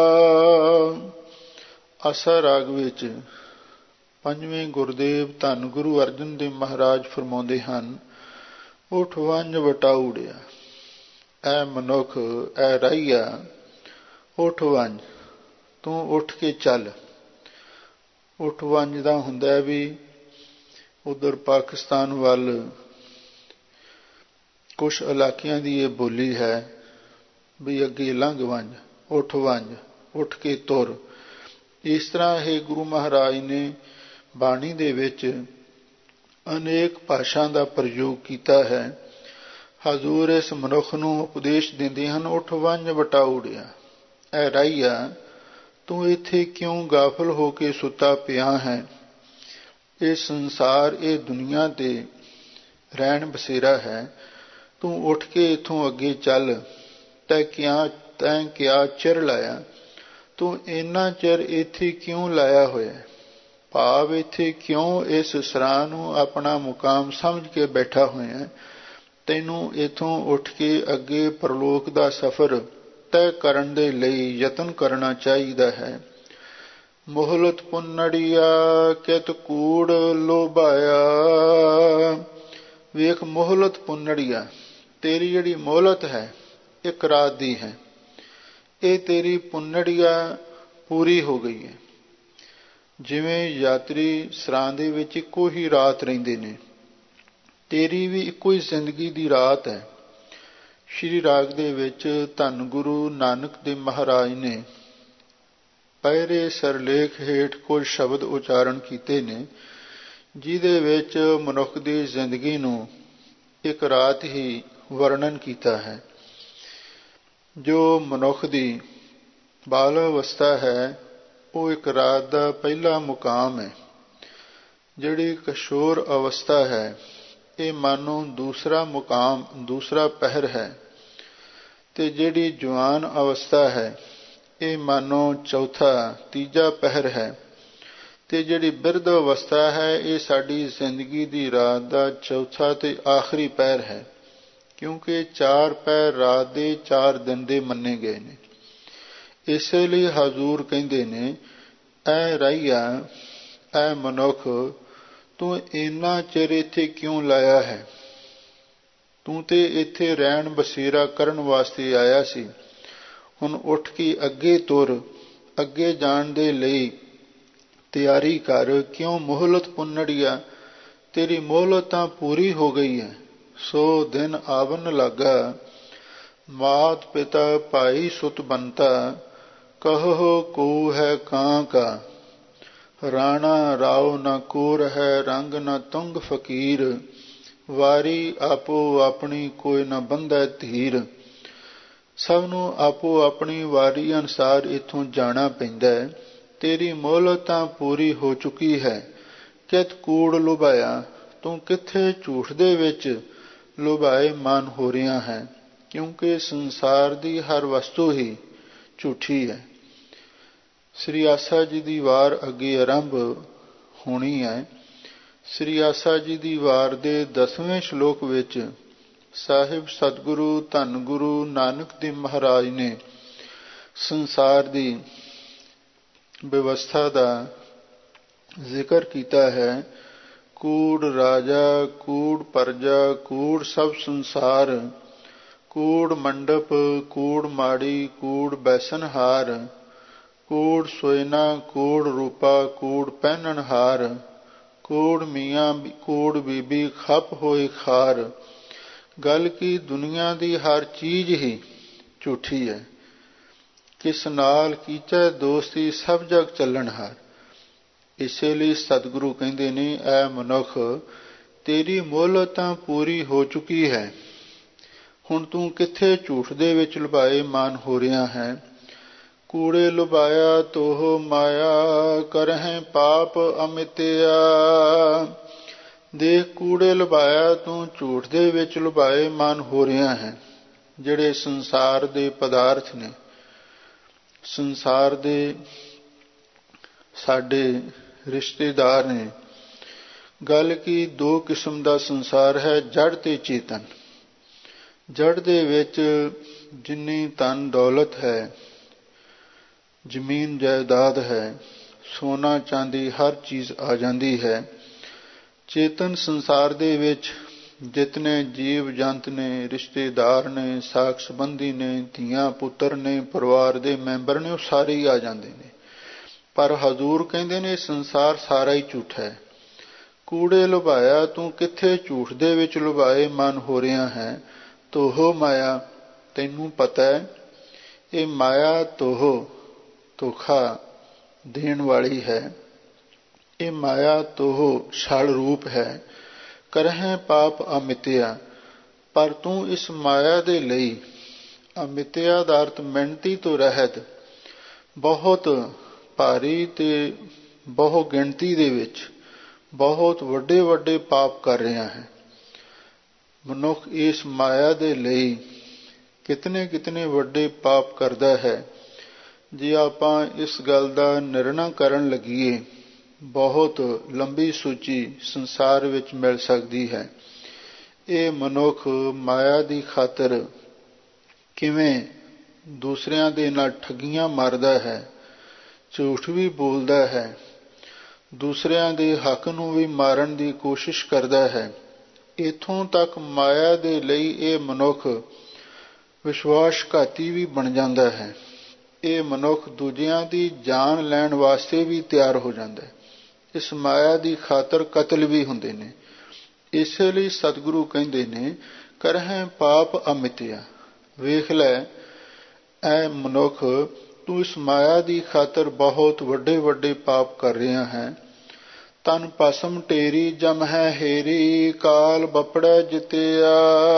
ਆਸਾ ਰਾਗ ਵਿੱਚ ਪੰਜਵੇਂ ਗੁਰਦੇਵ ਧੰਨ ਗੁਰੂ ਅਰਜਨ ਦੇਵ ਮਹਾਰਾਜ ਫਰਮਾਉਂਦੇ ਹਨ, ਉਠ ਵੰਝ ਵਟਾਉੜਿਆ। ਐ ਮਨੁੱਖ, ਐ ਰਾਹੀਆ, ਉਠ ਵੰਝ, ਤੂੰ ਉੱਠ ਕੇ ਚੱਲ। ਉਠ ਵੰਝ ਦਾ ਹੁੰਦਾ ਵੀ ਉਧਰ ਪਾਕਿਸਤਾਨ ਵੱਲ ਕੁਛ ਇਲਾਕਿਆਂ ਦੀ ਇਹ ਬੋਲੀ ਹੈ ਵੀ ਅੱਗੇ ਲੰਘ ਵੰਝ, ਉੱਠ ਵੰਝ, ਉੱਠ ਕੇ ਤੁਰ। ਇਸ ਤਰ੍ਹਾਂ ਇਹ ਗੁਰੂ ਮਹਾਰਾਜ ਨੇ ਬਾਣੀ ਦੇ ਵਿੱਚ ਅਨੇਕ ਭਾਸ਼ਾ ਦਾ ਪ੍ਰਯੋਗ ਕੀਤਾ ਹੈ। ਹਜ਼ੂਰ ਇਸ ਮਨੁੱਖ ਨੂੰ ਉਪਦੇਸ਼ ਦਿੰਦੇ ਹਨ, ਉੱਠ ਵੰਝ ਵਟਾਉੜਿਆ। ਐ ਰਾਹੀਆ, ਤੂੰ ਇੱਥੇ ਕਿਉਂ ਗਾਫਲ ਹੋ ਕੇ ਸੁੱਤਾ ਪਿਆ ਹੈ। ਇਹ ਸੰਸਾਰ, ਇਹ ਦੁਨੀਆ ਤੇ ਰਹਿਣ ਬਸੇਰਾ ਹੈ। ਤੂੰ ਉੱਠ ਕੇ ਇੱਥੋਂ ਅੱਗੇ ਚੱਲ। ਤੈਂ ਕਿਆ ਤੈਂ ਕਿਆ ਚਿਰ ਲਾਇਆ, ਤੂੰ ਇੰਨਾ ਚਿਰ ਇੱਥੇ ਕਿਉਂ ਲਾਇਆ ਹੋਇਆ। ਭਾਵ ਇੱਥੇ ਕਿਉਂ ਇਸ ਸਰਾਂ ਨੂੰ ਆਪਣਾ ਮੁਕਾਮ ਸਮਝ ਕੇ ਬੈਠਾ ਹੋਇਆ। ਤੈਨੂੰ ਇੱਥੋਂ ਉੱਠ ਕੇ ਅੱਗੇ ਪਰਲੋਕ ਦਾ ਸਫ਼ਰ ਤੈਅ ਕਰਨ ਦੇ ਲਈ ਯਤਨ ਕਰਨਾ ਚਾਹੀਦਾ ਹੈ। ਮੋਹਲਤ ਪੁੰਨੜੀਆ ਕਿਤ ਕੂੜ ਲੋਭਾਇਆ। ਵੇਖ ਮੋਹਲਤ ਪੁੰਨੜੀਆ, ਤੇਰੀ ਜਿਹੜੀ ਮੋਹਲਤ ਹੈ ਇੱਕ ਰਾਤ ਦੀ ਹੈ। ਇਹ ਤੇਰੀ ਪੁੰਨੜੀਆ ਪੂਰੀ ਹੋ ਗਈ ਹੈ। ਜਿਵੇਂ ਯਾਤਰੀ ਸਰਾਂ ਦੇ ਵਿੱਚ ਇੱਕੋ ਹੀ ਰਾਤ ਰਹਿੰਦੇ ਨੇ, ਤੇਰੀ ਵੀ ਇੱਕੋ ਹੀ ਜ਼ਿੰਦਗੀ ਦੀ ਰਾਤ ਹੈ। ਸ਼੍ਰੀ ਰਾਗ ਦੇ ਵਿੱਚ ਧੰਨ ਗੁਰੂ ਨਾਨਕ ਦੇਵ ਮਹਾਰਾਜ ਨੇ ਪਹਿਰੇ ਸਰਲੇਖ ਹੇਠ ਕੁਝ ਸ਼ਬਦ ਉਚਾਰਨ ਕੀਤੇ ਨੇ, ਜਿਹਦੇ ਵਿੱਚ ਮਨੁੱਖ ਦੀ ਜ਼ਿੰਦਗੀ ਨੂੰ ਇੱਕ ਰਾਤ ਹੀ ਵਰਣਨ ਕੀਤਾ ਹੈ। ਜੋ ਮਨੁੱਖ ਦੀ ਬਾਲ ਅਵਸਥਾ ਹੈ ਉਹ ਇੱਕ ਰਾਤ ਦਾ ਪਹਿਲਾ ਮੁਕਾਮ ਹੈ। ਜਿਹੜੀ ਕਿਸ਼ੋਰ ਅਵਸਥਾ ਹੈ ਇਹ ਮਾਨੋ ਦੂਸਰਾ ਮੁਕਾਮ, ਦੂਸਰਾ ਪਹਿਰ ਹੈ। ਤੇ ਜਿਹੜੀ ਜਵਾਨ ਅਵਸਥਾ ਹੈ ਇਹ ਮਾਨੋ ਚੌਥਾ, ਤੀਜਾ ਪਹਿਰ ਹੈ। ਤੇ ਜਿਹੜੀ ਬਿਰਧ ਅਵਸਥਾ ਹੈ ਇਹ ਸਾਡੀ ਜ਼ਿੰਦਗੀ ਦੀ ਰਾਤ ਦਾ ਚੌਥਾ ਤੇ ਆਖਰੀ ਪਹਿਰ ਹੈ। ਕਿਉਂਕਿ ਚਾਰ ਪਹਿਰ ਰਾਤ ਦੇ, ਚਾਰ ਦਿਨ ਦੇ ਮੰਨੇ ਗਏ ਨੇ। ਇਸੇ ਲਈ ਹਜ਼ੂਰ ਕਹਿੰਦੇ ਨੇ, ਐ ਰਾਹੀਆ, ਐ ਮਨੁੱਖ, ਤੂੰ ਇੰਨਾ ਚਿਰ ਇੱਥੇ ਕਿਉਂ ਲਾਇਆ ਹੈ। ਤੂੰ ਤੇ ਇੱਥੇ ਰਹਿਣ ਬਸੇਰਾ ਕਰਨ ਵਾਸਤੇ ਆਇਆ ਸੀ। ਹੁਣ ਉੱਠ ਕੇ ਅੱਗੇ ਤੁਰ, ਅੱਗੇ ਜਾਣ ਦੇ ਲਈ ਤਿਆਰੀ ਕਰ। ਕਿਉਂ ਮੋਹਲਤ ਪੁੰਨੜੀਆ, ਤੇਰੀ ਮੋਹਲਤ ਤਾਂ ਪੂਰੀ ਹੋ ਗਈ ਹੈ। ਸੋ ਦਿਨ ਆਵਨ ਲੱਗਾ, ਮਾਤ ਪਿਤਾ ਭਾਈ ਸੁਤ ਬੰਤਾ, ਕਹੋ ਕੋ ਹੈ ਕਾਂ ਕਾ, ਰਾਣਾ ਰਾਓ ਨਾ ਕੋਰ ਹੈ, ਰੰਗ ਨਾ ਤੁੰਗ ਫਕੀਰ, ਵਾਰੀ ਆਪੋ ਆਪਣੀ ਕੋਈ ਨਾ ਬੰਧੈ ਧੀਰ। ਸਭ ਨੂੰ ਆਪੋ ਆਪਣੀ ਵਾਰੀ ਅਨੁਸਾਰ ਇੱਥੋਂ ਜਾਣਾ ਪੈਂਦਾ ਹੈ। ਤੇਰੀ ਮੋਹਲਤ ਤਾਂ ਪੂਰੀ ਹੋ ਚੁੱਕੀ ਹੈ। ਕਿਤ ਕੂੜ ਲੁਭਾਇਆ, ਤੂੰ ਕਿੱਥੇ ਝੂਠ ਦੇ ਵਿੱਚ ਲੁਭਾਏ ਮਨ ਹੋ ਰਿਹਾ ਹੈ। ਕਿਉਂਕਿ ਸੰਸਾਰ ਦੀ ਹਰ ਵਸਤੂ ਹੀ ਝੂਠੀ ਹੈ। ਸ੍ਰੀ ਆਸਾ ਜੀ ਦੀ ਵਾਰ ਅੱਗੇ ਆਰੰਭ ਹੋਣੀ ਹੈ। ਸ੍ਰੀ ਆਸਾ ਜੀ ਦੀ ਵਾਰ ਦੇ ਦਸਵੇਂ ਸ਼ਲੋਕ ਵਿੱਚ ਸਾਹਿਬ ਸਤਿਗੁਰੂ ਧੰਨ ਗੁਰੂ ਨਾਨਕ ਦੇਵ ਮਹਾਰਾਜ ਨੇ ਸੰਸਾਰ ਦੀ ਵਿਵਸਥਾ ਦਾ ਜ਼ਿਕਰ ਕੀਤਾ ਹੈ। ਕੂੜ ਰਾਜਾ ਕੂੜ ਪਰਜਾ ਕੂੜ ਸਭ ਸੰਸਾਰ, ਕੂੜ ਮੰਡਪ ਕੂੜ ਮਾੜੀ ਕੂੜ ਬੈਸਨਹਾਰ, ਕੂੜ ਸੋਇਨਾ ਕੂੜ ਰੂਪਾ ਕੂੜ ਪਹਿਨਣਹਾਰ, ਕੂੜ ਮੀਆਂ ਕੂੜ ਬੀਬੀ ਖੱਪ ਹੋਏ ਖਾਰ। ਗੱਲ ਕੀ ਦੁਨੀਆ ਦੀ ਹਰ ਚੀਜ਼ ਹੀ ਝੂਠੀ ਹੈ, ਕਿਸ ਨਾਲ ਕੀਚੈ ਦੋਸਤੀ ਸਭ ਜਗ ਚੱਲਣਹਾਰ। ਇਸੇ ਲਈ ਸਤਿਗੁਰੂ ਕਹਿੰਦੇ ਨੇ, ਐ ਮਨੁੱਖ ਤੇਰੀ ਮੁੱਲ ਤਾਂ ਪੂਰੀ ਹੋ ਚੁੱਕੀ ਹੈ, ਹੁਣ ਤੂੰ ਕਿੱਥੇ ਝੂਠ ਦੇ ਵਿੱਚ ਲੁਭਾਏ ਮਾਨ ਹੋ ਰਿਹਾ ਹੈ। ਕੂੜੇ ਲੁਭਾਇਆ ਤੋਹ ਮਾਇਆ, ਕਰਹਿ ਪਾਪ ਅਮਿਤਿਆ। ਦੇਖ ਕੂੜੇ ਲੁਭਾਇਆ ਤੂੰ, ਝੂਠ ਦੇ ਵਿੱਚ ਲੁਭਾਏ ਮਾਨ ਹੋ ਰਿਹਾ ਹੈ। ਜਿਹੜੇ ਸੰਸਾਰ ਦੇ ਪਦਾਰਥ ਨੇ, ਸੰਸਾਰ ਦੇ ਸਾਡੇ ਰਿਸ਼ਤੇਦਾਰ ਨੇ। ਗੱਲ ਕੀ ਦੋ ਕਿਸਮ ਦਾ ਸੰਸਾਰ ਹੈ, ਜੜ ਤੇ ਚੇਤਨ। ਜੜ ਦੇ ਵਿੱਚ ਜਿੰਨੀ ਧਨ ਦੌਲਤ ਹੈ, ਜ਼ਮੀਨ ਜਾਇਦਾਦ ਹੈ, ਸੋਨਾ ਚਾਂਦੀ ਹਰ ਚੀਜ਼ ਆ ਜਾਂਦੀ ਹੈ। ਚੇਤਨ ਸੰਸਾਰ ਦੇ ਵਿੱਚ ਜਿਤਨੇ ਜੀਵ ਜੰਤ ਨੇ, ਰਿਸ਼ਤੇਦਾਰ ਨੇ, ਸਾਕ ਸੰਬੰਧੀ ਨੇ, ਧੀਆਂ ਪੁੱਤਰ ਨੇ, ਪਰਿਵਾਰ ਦੇ ਮੈਂਬਰ ਨੇ, ਉਹ ਸਾਰੇ ਹੀ ਆ ਜਾਂਦੇ ਨੇ। ਪਰ ਹਜ਼ੂਰ ਕਹਿੰਦੇ ਨੇ ਸੰਸਾਰ ਸਾਰਾ ਹੀ ਝੂਠਾ ਹੈ। ਕੂੜੇ ਲੁਭਾਇਆ ਤੂੰ, ਕਿੱਥੇ ਝੂਠ ਦੇ ਵਿੱਚ ਲੁਭਾਏ ਮਨ ਹੋ ਰਿਹਾ ਹੈ। ਤੋਹ ਮਾਇਆ, ਤੈਨੂੰ ਪਤਾ ਹੈ ਇਹ ਮਾਇਆ ਤੋਹ ਧੋਖਾ ਦੇਣ ਵਾਲੀ ਹੈ, ਇਹ ਮਾਇਆ ਤੋਹ ਛਲ ਰੂਪ ਹੈ। ਕਰਹਿ ਪਾਪ ਅਮਿਤਿਆ, ਪਰ ਤੂੰ ਇਸ ਮਾਇਆ ਦੇ ਲਈ, ਅਮਿਤਿਆ ਦਾ ਅਰਥ ਮਿਣਤੀ ਤੋਂ ਰਹਿਤ, ਬਹੁਤ ਭਾਰੀ ਤੇ ਬਹੁ ਗਿਣਤੀ ਦੇ ਵਿੱਚ ਬਹੁਤ ਵੱਡੇ ਵੱਡੇ ਪਾਪ ਕਰ ਰਿਹਾ ਹੈ। ਮਨੁੱਖ ਇਸ ਮਾਇਆ ਦੇ ਲਈ ਕਿਤਨੇ ਕਿਤਨੇ ਵੱਡੇ ਪਾਪ ਕਰਦਾ ਹੈ। ਜੇ ਆਪਾਂ ਇਸ ਗੱਲ ਦਾ ਨਿਰਣਾ ਕਰਨ ਲੱਗੀਏ, ਬਹੁਤ ਲੰਬੀ ਸੂਚੀ ਸੰਸਾਰ ਵਿੱਚ ਮਿਲ ਸਕਦੀ ਹੈ। ਇਹ ਮਨੁੱਖ ਮਾਇਆ ਦੀ ਖਾਤਰ ਕਿਵੇਂ ਦੂਸਰਿਆਂ ਦੇ ਨਾਲ ਠੱਗੀਆਂ ਮਾਰਦਾ ਹੈ, ਝੂਠ ਵੀ ਬੋਲਦਾ ਹੈ, ਦੂਸਰਿਆਂ ਦੇ ਹੱਕ ਨੂੰ ਵੀ ਮਾਰਨ ਦੀ ਕੋਸ਼ਿਸ਼ ਕਰਦਾ ਹੈ। ਇੱਥੋਂ ਤੱਕ ਮਾਇਆ ਦੇ ਲਈ ਇਹ ਮਨੁੱਖ ਵਿਸ਼ਵਾਸਘਾਤੀ ਵੀ ਬਣ ਜਾਂਦਾ ਹੈ। ਇਹ ਮਨੁੱਖ ਦੂਜਿਆਂ ਦੀ ਜਾਨ ਲੈਣ ਵਾਸਤੇ ਵੀ ਤਿਆਰ ਹੋ ਜਾਂਦਾ ਹੈ। ਇਸ ਮਾਇਆ ਦੀ ਖਾਤਰ ਕਤਲ ਵੀ ਹੁੰਦੇ ਨੇ। ਇਸੇ ਲਈ ਸਤਿਗੁਰੂ ਕਹਿੰਦੇ ਨੇ, ਕਰਹਿ ਪਾਪ ਅਮਿਤਿਆ। ਵੇਖ ਲੈ ਐ ਮਨੁੱਖ, ਤੂੰ ਇਸ ਮਾਇਆ ਦੀ ਖਾਤਰ ਬਹੁਤ ਵੱਡੇ ਵੱਡੇ ਪਾਪ ਕਰ ਰਿਹਾ ਹੈ। ਤਨ ਭਸਮ ਢੇਰੀ ਜਮ ਹੈ ਹੇਰੀ, ਕਾਲ ਬਪੜਾ ਜਿਤਿਆ।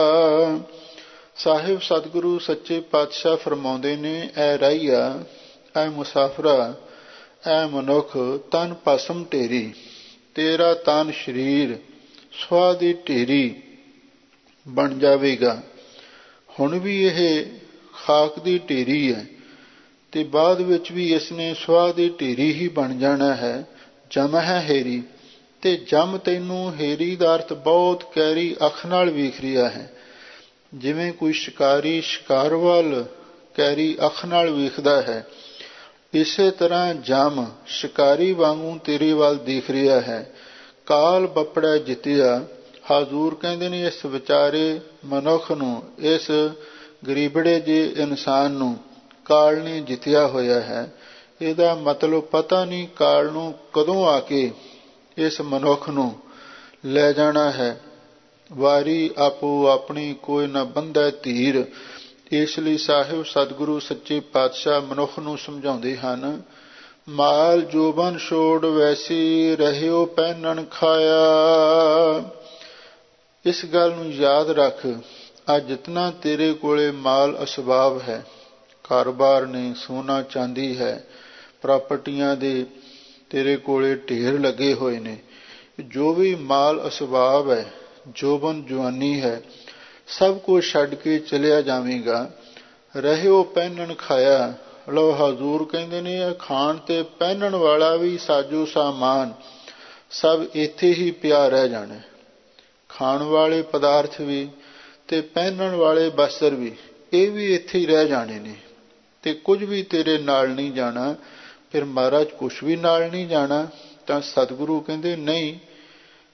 ਸਾਹਿਬ ਸਤਿਗੁਰੂ ਸੱਚੇ ਪਾਤਸ਼ਾਹ ਫਰਮਾਉਂਦੇ ਨੇ, ਐ ਰਾਹੀਆ, ਐ ਮੁਸਾਫਰਾ, ਐ ਮਨੁੱਖ, ਤਨ ਭਸਮ ਢੇਰੀ, ਤੇਰਾ ਤਨ ਸਰੀਰ ਸੁਆਹ ਦੀ ਢੇਰੀ ਬਣ ਜਾਵੇਗਾ। ਹੁਣ ਵੀ ਇਹ ਖਾਕ ਦੀ ਢੇਰੀ ਹੈ ਤੇ ਬਾਅਦ ਵਿੱਚ ਵੀ ਇਸਨੇ ਸੁਆਹ ਦੀ ਢੇਰੀ ਹੀ ਬਣ ਜਾਣਾ ਹੈ। ਜਮ ਹੈ ਹੇਰੀ, ਤੇ ਜਮ ਤੈਨੂੰ, ਹੇਰੀ ਦਾ ਅਰਥ ਬਹੁਤ ਗਹਿਰੀ ਅੱਖ ਨਾਲ ਵੇਖ ਰਿਹਾ ਹੈ। ਜਿਵੇਂ ਕੋਈ ਸ਼ਿਕਾਰੀ ਸ਼ਿਕਾਰ ਵੱਲ ਗਹਿਰੀ ਅੱਖ ਨਾਲ ਵੇਖਦਾ ਹੈ, ਇਸੇ ਤਰ੍ਹਾਂ ਜਮ ਸ਼ਿਕਾਰੀ ਵਾਂਗੂ ਤੇਰੇ ਵੱਲ ਦੇਖ ਰਿਹਾ ਹੈ। ਕਾਲ ਬਪੜਾ ਜਿੱਤਿਆ। ਹਜ਼ੂਰ ਕਹਿੰਦੇ ਨੇ ਇਸ ਵਿਚਾਰੇ ਮਨੁੱਖ ਨੂੰ, ਇਸ ਗਰੀਬੜੇ ਜਿਹੇ ਇਨਸਾਨ ਨੂੰ ਕਾਲ ਨੇ ਜਿੱਤਿਆ ਹੋਇਆ ਹੈ। ਇਹਦਾ ਮਤਲਬ ਪਤਾ ਨਹੀਂ ਕਾਲ ਨੂੰ ਕਦੋਂ ਆ ਕੇ ਇਸ ਮਨੁੱਖ ਨੂੰ ਲੈ ਜਾਣਾ ਹੈ। ਵਾਰੀ ਆਪੋ ਆਪਣੀ ਕੋਈ ਨਾ ਬੰਧੈ ਧੀਰ। ਇਸ ਲਈ ਸਾਹਿਬ ਸਤਿਗੁਰੂ ਸੱਚੇ ਪਾਤਸ਼ਾਹ ਮਨੁੱਖ ਨੂੰ ਸਮਝਾਉਂਦੇ ਹਨ, ਮਾਲ ਜੋਬਨ ਛੋੜ ਵੈਸੀ, ਰਹਿਓ ਪਹਿਨਣ ਖਾਇਆ। ਇਸ ਗੱਲ ਨੂੰ ਯਾਦ ਰੱਖ, ਅੱਜ ਜਿਤਨਾ ਤੇਰੇ ਕੋਲੇ ਮਾਲ ਅਸਬਾਬ ਹੈ, ਕਾਰੋਬਾਰ ਨੇ, ਸੋਨਾ ਚਾਂਦੀ ਹੈ, ਪ੍ਰਾਪਰਟੀਆਂ ਦੇ ਤੇਰੇ ਕੋਲੇ ਢੇਰ ਲੱਗੇ ਹੋਏ ਨੇ, ਜੋ ਵੀ ਮਾਲ ਅਸਬਾਬ ਹੈ, ਜੋਬਨ ਜਵਾਨੀ ਹੈ, ਸਭ ਕੁਝ ਛੱਡ ਕੇ ਚਲਿਆ ਜਾਵੇਗਾ। ਰਹਿਓ ਪਹਿਨਣ ਖਾਇਆ। ਲਓ ਹਜ਼ੂਰ ਕਹਿੰਦੇ ਨੇ, ਖਾਣ ਤੇ ਪਹਿਨਣ ਵਾਲਾ ਵੀ ਸਾਜੋ ਸਾਮਾਨ ਸਭ ਇੱਥੇ ਹੀ ਪਿਆ ਰਹਿ ਜਾਣਾ। ਖਾਣ ਵਾਲੇ ਪਦਾਰਥ ਵੀ ਤੇ ਪਹਿਨਣ ਵਾਲੇ ਵਸਤਰ ਵੀ, ਇਹ ਵੀ ਇੱਥੇ ਹੀ ਰਹਿ ਜਾਣੇ ਨੇ ਤੇ ਕੁਝ ਵੀ ਤੇਰੇ ਨਾਲ ਨਹੀਂ ਜਾਣਾ। ਫਿਰ ਮਹਾਰਾਜ ਕੁਛ ਵੀ ਨਾਲ ਨਹੀਂ ਜਾਣਾ। ਤਾਂ ਸਤਿਗੁਰੂ ਕਹਿੰਦੇ ਨਹੀਂ,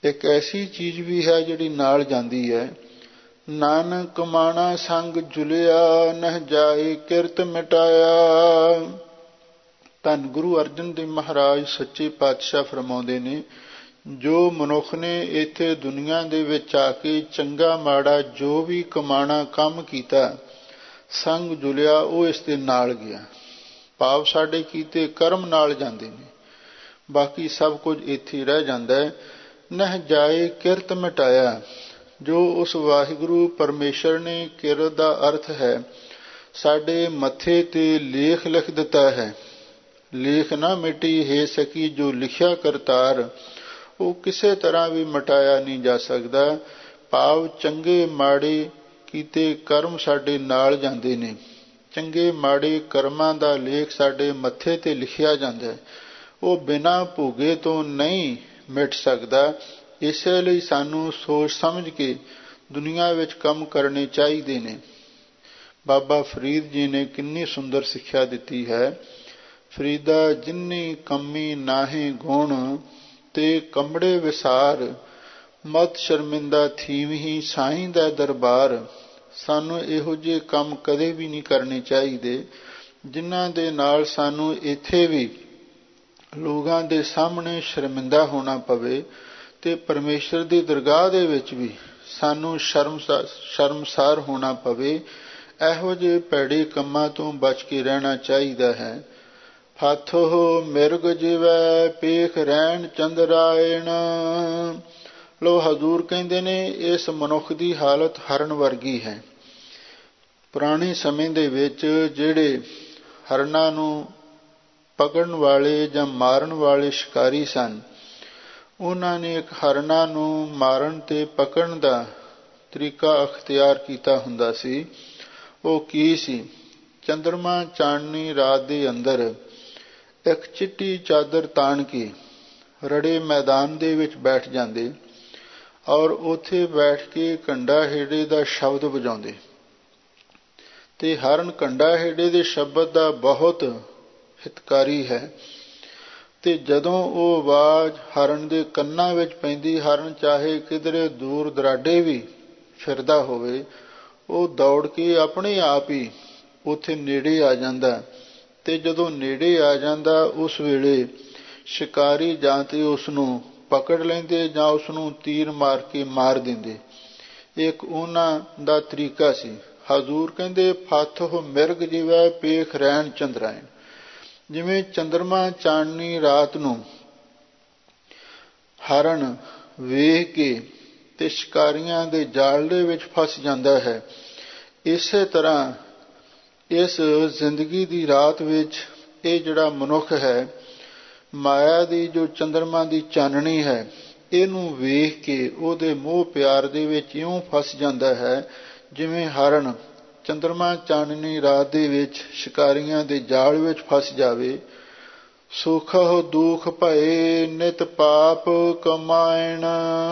ਇੱਕ ਐਸੀ ਚੀਜ਼ ਵੀ ਹੈ ਜਿਹੜੀ ਨਾਲ ਜਾਂਦੀ ਹੈ। ਨਾਨਕ ਕਮਾਣਾ ਸੰਗ ਜੁਲਿਆ, ਨਹਿ ਜਾਏ ਕਿਰਤ ਮਿਟਾਇਆ। ਧੰਨ ਗੁਰੂ ਅਰਜਨ ਦੇਵ ਮਹਾਰਾਜ ਸੱਚੇ ਪਾਤਸ਼ਾਹ ਫਰਮਾਉਂਦੇ ਨੇ, ਜੋ ਮਨੁੱਖ ਨੇ ਇੱਥੇ ਦੁਨੀਆ ਦੇ ਵਿੱਚ ਆ ਕੇ ਚੰਗਾ ਮਾੜਾ ਜੋ ਵੀ ਕਮਾਣਾ ਕੰਮ ਕੀਤਾ, ਸੰਗ ਜੁਲਿਆ, ਉਹ ਇਸ ਦੇ ਨਾਲ ਗਿਆ। ਭਾਵ ਸਾਡੇ ਕੀਤੇ ਕਰਮ ਨਾਲ ਜਾਂਦੇ ਨੇ, ਬਾਕੀ ਸਭ ਕੁਝ ਇੱਥੇ ਰਹਿ ਜਾਂਦਾ ਹੈ। ਨਹਿ ਜਾਏ ਕਿਰਤ ਮਿਟਾਇਆ, ਜੋ ਉਸ ਵਾਹਿਗੁਰੂ ਪਰਮੇਸ਼ਰ ਨੇ, ਕਿਰਤ ਦਾ ਅਰਥ ਹੈ ਸਾਡੇ ਮੱਥੇ ਤੇ ਲੇਖ ਲਿਖ ਦਿੱਤਾ ਹੈ। ਲੇਖ ਨਾ ਮਿਟੀ ਹੈ ਸਕੀ, ਜੋ ਲਿਖਿਆ ਕਰਤਾਰ, ਉਹ ਕਿਸੇ ਤਰ੍ਹਾਂ ਵੀ ਮਿਟਾਇਆ ਨਹੀਂ ਜਾ ਸਕਦਾ। ਭਾਵ ਚੰਗੇ ਮਾੜੇ ਕੀਤੇ ਕਰਮ ਸਾਡੇ ਨਾਲ ਜਾਂਦੇ ਨੇ, ਚੰਗੇ ਮਾੜੇ ਕਰਮਾਂ ਦਾ ਲੇਖ ਸਾਡੇ ਮੱਥੇ ਤੇ ਲਿਖਿਆ ਜਾਂਦਾ ਹੈ, ਉਹ ਬਿਨਾਂ ਭੋਗੇ ਤੋਂ ਨਹੀਂ ਮਿਟ ਸਕਦਾ। ਇਸੇ ਲਈ ਸਾਨੂੰ ਸੋਚ ਸਮਝ ਕੇ ਦੁਨੀਆ ਵਿੱਚ ਕੰਮ ਕਰਨੇ ਚਾਹੀਦੇ ਨੇ। ਬਾਬਾ ਫਰੀਦ ਜੀ ਨੇ ਕਿੰਨੀ ਸੁੰਦਰ ਸਿੱਖਿਆ ਦਿੱਤੀ ਹੈ। ਫਰੀਦਾ ਜਿੰਨੀ ਕੰਮੀ ਨਾਹੀ ਗੁਣ, ਤੇ ਕੰਬੜੇ ਵਿਸਾਰ, ਮਤ ਸ਼ਰਮਿੰਦਾ ਥੀਵਹੀਂ ਸਾਈਂ ਦਾ ਦਰਬਾਰ। ਸਾਨੂੰ ਇਹੋ ਜਿਹੇ ਕੰਮ ਕਦੇ ਵੀ ਨਹੀਂ ਕਰਨੇ ਚਾਹੀਦੇ ਜਿਨ੍ਹਾਂ ਦੇ ਨਾਲ ਸਾਨੂੰ ਇੱਥੇ ਵੀ ਲੋਕਾਂ ਦੇ ਸਾਹਮਣੇ ਸ਼ਰਮਿੰਦਾ ਹੋਣਾ ਪਵੇ, ਤੇ ਪਰਮੇਸ਼ਰ ਦੀ ਦਰਗਾਹ ਦੇ ਵਿੱਚ ਵੀ ਸਾਨੂੰ ਸ਼ਰਮਸਾਰ ਸ਼ਰਮਸਾਰ ਹੋਣਾ ਪਵੇ। ਇਹੋ ਜਿਹੇ ਭੈੜੇ ਕੰਮਾਂ ਤੋਂ ਬਚ ਕੇ ਰਹਿਣਾ ਚਾਹੀਦਾ ਹੈ। ਹਾਥੋ ਮਿਰਗ ਜਿਵੈ ਪੇਖ ਰਹਿਣ ਚੰਦਰਾਇਣ। ਲੋ ਹਜ਼ੂਰ ਕਹਿੰਦੇ ਨੇ, ਇਸ ਮਨੁੱਖ ਦੀ ਹਾਲਤ ਹਰਨ ਵਰਗੀ ਹੈ। ਪੁਰਾਣੇ ਸਮੇਂ ਦੇ ਵਿੱਚ ਜਿਹੜੇ ਹਰਨਾਂ ਨੂੰ ਪਕੜਨ ਵਾਲੇ ਜਾਂ ਮਾਰਨ ਵਾਲੇ ਸ਼ਿਕਾਰੀ ਸਨ, ਉਹਨਾਂ ਨੇ ਇੱਕ ਹਰਨਾਂ ਨੂੰ ਮਾਰਨ ਤੇ ਪਕੜਨ ਦਾ ਤਰੀਕਾ ਅਖਤਿਆਰ ਕੀਤਾ ਹੁੰਦਾ ਸੀ। ਉਹ ਕੀ ਸੀ? ਚੰਦਰਮਾ ਚਾਨਣੀ ਰਾਤ ਦੇ ਅੰਦਰ ਇੱਕ ਚਿੱਟੀ ਚਾਦਰ ਤਾਣ ਕੇ ਰੜੇ ਮੈਦਾਨ ਦੇ ਵਿੱਚ ਬੈਠ ਜਾਂਦੇ, ਔਰ ਉੱਥੇ ਬੈਠ ਕੇ ਕੰਡਾ ਹੇੜੇ ਦਾ ਸ਼ਬਦ ਵਜਾਉਂਦੇ। ਤੇ ਹਰਨ ਕੰਡਾ ਹੇੜੇ ਦੇ ਸ਼ਬਦ ਦਾ ਬਹੁਤ ਹਿਤਕਾਰੀ ਹੈ, ਤੇ ਜਦੋਂ ਉਹ ਆਵਾਜ਼ ਹਰਨ ਦੇ ਕੰਨਾਂ ਵਿੱਚ ਪੈਂਦੀ, ਹਰਨ ਚਾਹੇ ਕਿਧਰੇ ਦੂਰ ਦਰਾਡੇ ਵੀ ਫਿਰਦਾ ਹੋਵੇ, ਉਹ ਦੌੜ ਕੇ ਆਪਣੇ ਆਪ ਹੀ ਉੱਥੇ ਨੇੜੇ ਆ ਜਾਂਦਾ। ਤੇ ਜਦੋਂ ਨੇੜੇ ਆ ਜਾਂਦਾ, ਉਸ ਵੇਲੇ ਸ਼ਿਕਾਰੀ ਜਾਂ ਤੇ ਉਸ ਨੂੰ ਪਕੜ ਲੈਂਦੇ ਜਾਂ ਉਸ ਨੂੰ ਤੀਰ ਮਾਰ ਕੇ ਮਾਰ ਦਿੰਦੇ। ਇੱਕ ਉਹਨਾਂ ਦਾ ਤਰੀਕਾ ਸੀ। ਹਜ਼ੂਰ ਕਹਿੰਦੇ, ਫਾਥੋ ਮਿਰਗ ਜਿਵੈ ਪੇਖ ਰਹਿਣ ਚੰਦਰਾਇਣ। ਜਿਵੇਂ ਚੰਦਰਮਾ ਚਾਨਣੀ ਰਾਤ ਨੂੰ ਹਰਨ ਵੇਖ ਕੇ ਤੇ ਸ਼ਿਕਾਰੀਆਂ ਦੇ ਜਾਲ ਦੇ ਵਿੱਚ ਫਸ ਜਾਂਦਾ ਹੈ, ਇਸੇ ਤਰ੍ਹਾਂ ਇਸ ਜ਼ਿੰਦਗੀ ਦੀ ਰਾਤ ਵਿੱਚ ਇਹ ਜਿਹੜਾ ਮਨੁੱਖ ਹੈ, ਮਾਇਆ ਦੀ ਜੋ ਚੰਦਰਮਾ ਦੀ ਚਾਨਣੀ ਹੈ, ਇਹਨੂੰ ਵੇਖ ਕੇ ਉਹਦੇ ਮੋਹ ਪਿਆਰ ਦੇ ਵਿੱਚ ਇਉਂ ਫਸ ਜਾਂਦਾ ਹੈ ਜਿਵੇਂ ਹਰਨ ਚੰਦਰਮਾ ਚਾਨਣੀ ਰਾਤ ਦੇ ਵਿੱਚ ਸ਼ਿਕਾਰੀਆਂ ਦੇ ਜਾਲ ਵਿੱਚ ਫਸ ਜਾਵੇ। ਸੁਖ ਦੁਖ ਭਏ ਨਿਤ ਪਾਪ ਕਮਾਇਣ।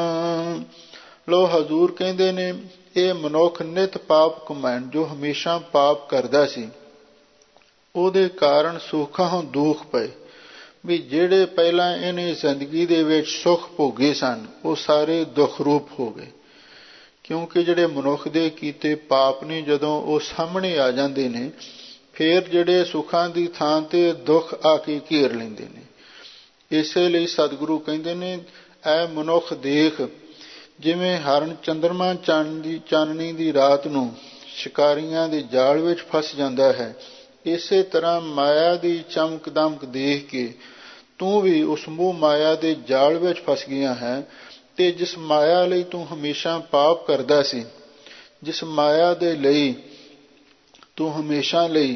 ਲੋ ਹਜ਼ੂਰ ਕਹਿੰਦੇ ਨੇ, ਇਹ ਮਨੁੱਖ ਨਿਤ ਪਾਪ ਕਮਾਇਣ, ਜੋ ਹਮੇਸ਼ਾ ਪਾਪ ਕਰਦਾ ਸੀ, ਉਹਦੇ ਕਾਰਨ ਸੁੱਖਾਂ ਦੁੱਖ ਪਏ। ਵੀ ਜਿਹੜੇ ਪਹਿਲਾਂ ਇਹਨੇ ਜ਼ਿੰਦਗੀ ਦੇ ਵਿੱਚ ਸੁੱਖ ਭੋਗੇ ਸਨ, ਉਹ ਸਾਰੇ ਦੁੱਖ ਰੂਪ ਹੋ ਗਏ। ਕਿਉਂਕਿ ਜਿਹੜੇ ਮਨੁੱਖ ਦੇ ਕੀਤੇ ਪਾਪ ਨੇ, ਜਦੋਂ ਉਹ ਸਾਹਮਣੇ ਆ ਜਾਂਦੇ ਨੇ, ਫਿਰ ਜਿਹੜੇ ਸੁੱਖਾਂ ਦੀ ਥਾਂ ਤੇ ਦੁੱਖ ਆ ਕੇ ਘੇਰ ਲੈਂਦੇ ਨੇ। ਇਸੇ ਲਈ ਸਤਿਗੁਰੂ ਕਹਿੰਦੇ ਨੇ, ਐ ਮਨੁੱਖ ਦੇਖ, ਜਿਵੇਂ ਹਰਨ ਚੰਦਰਮਾ ਚਾਨਣੀ ਚਾਨਣੀ ਦੀ ਰਾਤ ਨੂੰ ਸ਼ਿਕਾਰੀਆਂ ਦੇ ਜਾਲ ਵਿੱਚ ਫਸ ਜਾਂਦਾ ਹੈ, ਇਸੇ ਤਰ੍ਹਾਂ ਮਾਇਆ ਦੀ ਚਮਕ ਦਮਕ ਦੇਖ ਕੇ ਤੂੰ ਵੀ ਉਸ ਮੋਹ ਮਾਇਆ ਦੇ ਜਾਲ ਵਿੱਚ ਫਸ ਗਿਆ ਹੈ। ਤੇ ਜਿਸ ਮਾਇਆ ਲਈ ਤੂੰ ਹਮੇਸ਼ਾ ਪਾਪ ਕਰਦਾ ਸੀ, ਜਿਸ ਮਾਇਆ ਦੇ ਲਈ ਤੂੰ ਹਮੇਸ਼ਾ ਲਈ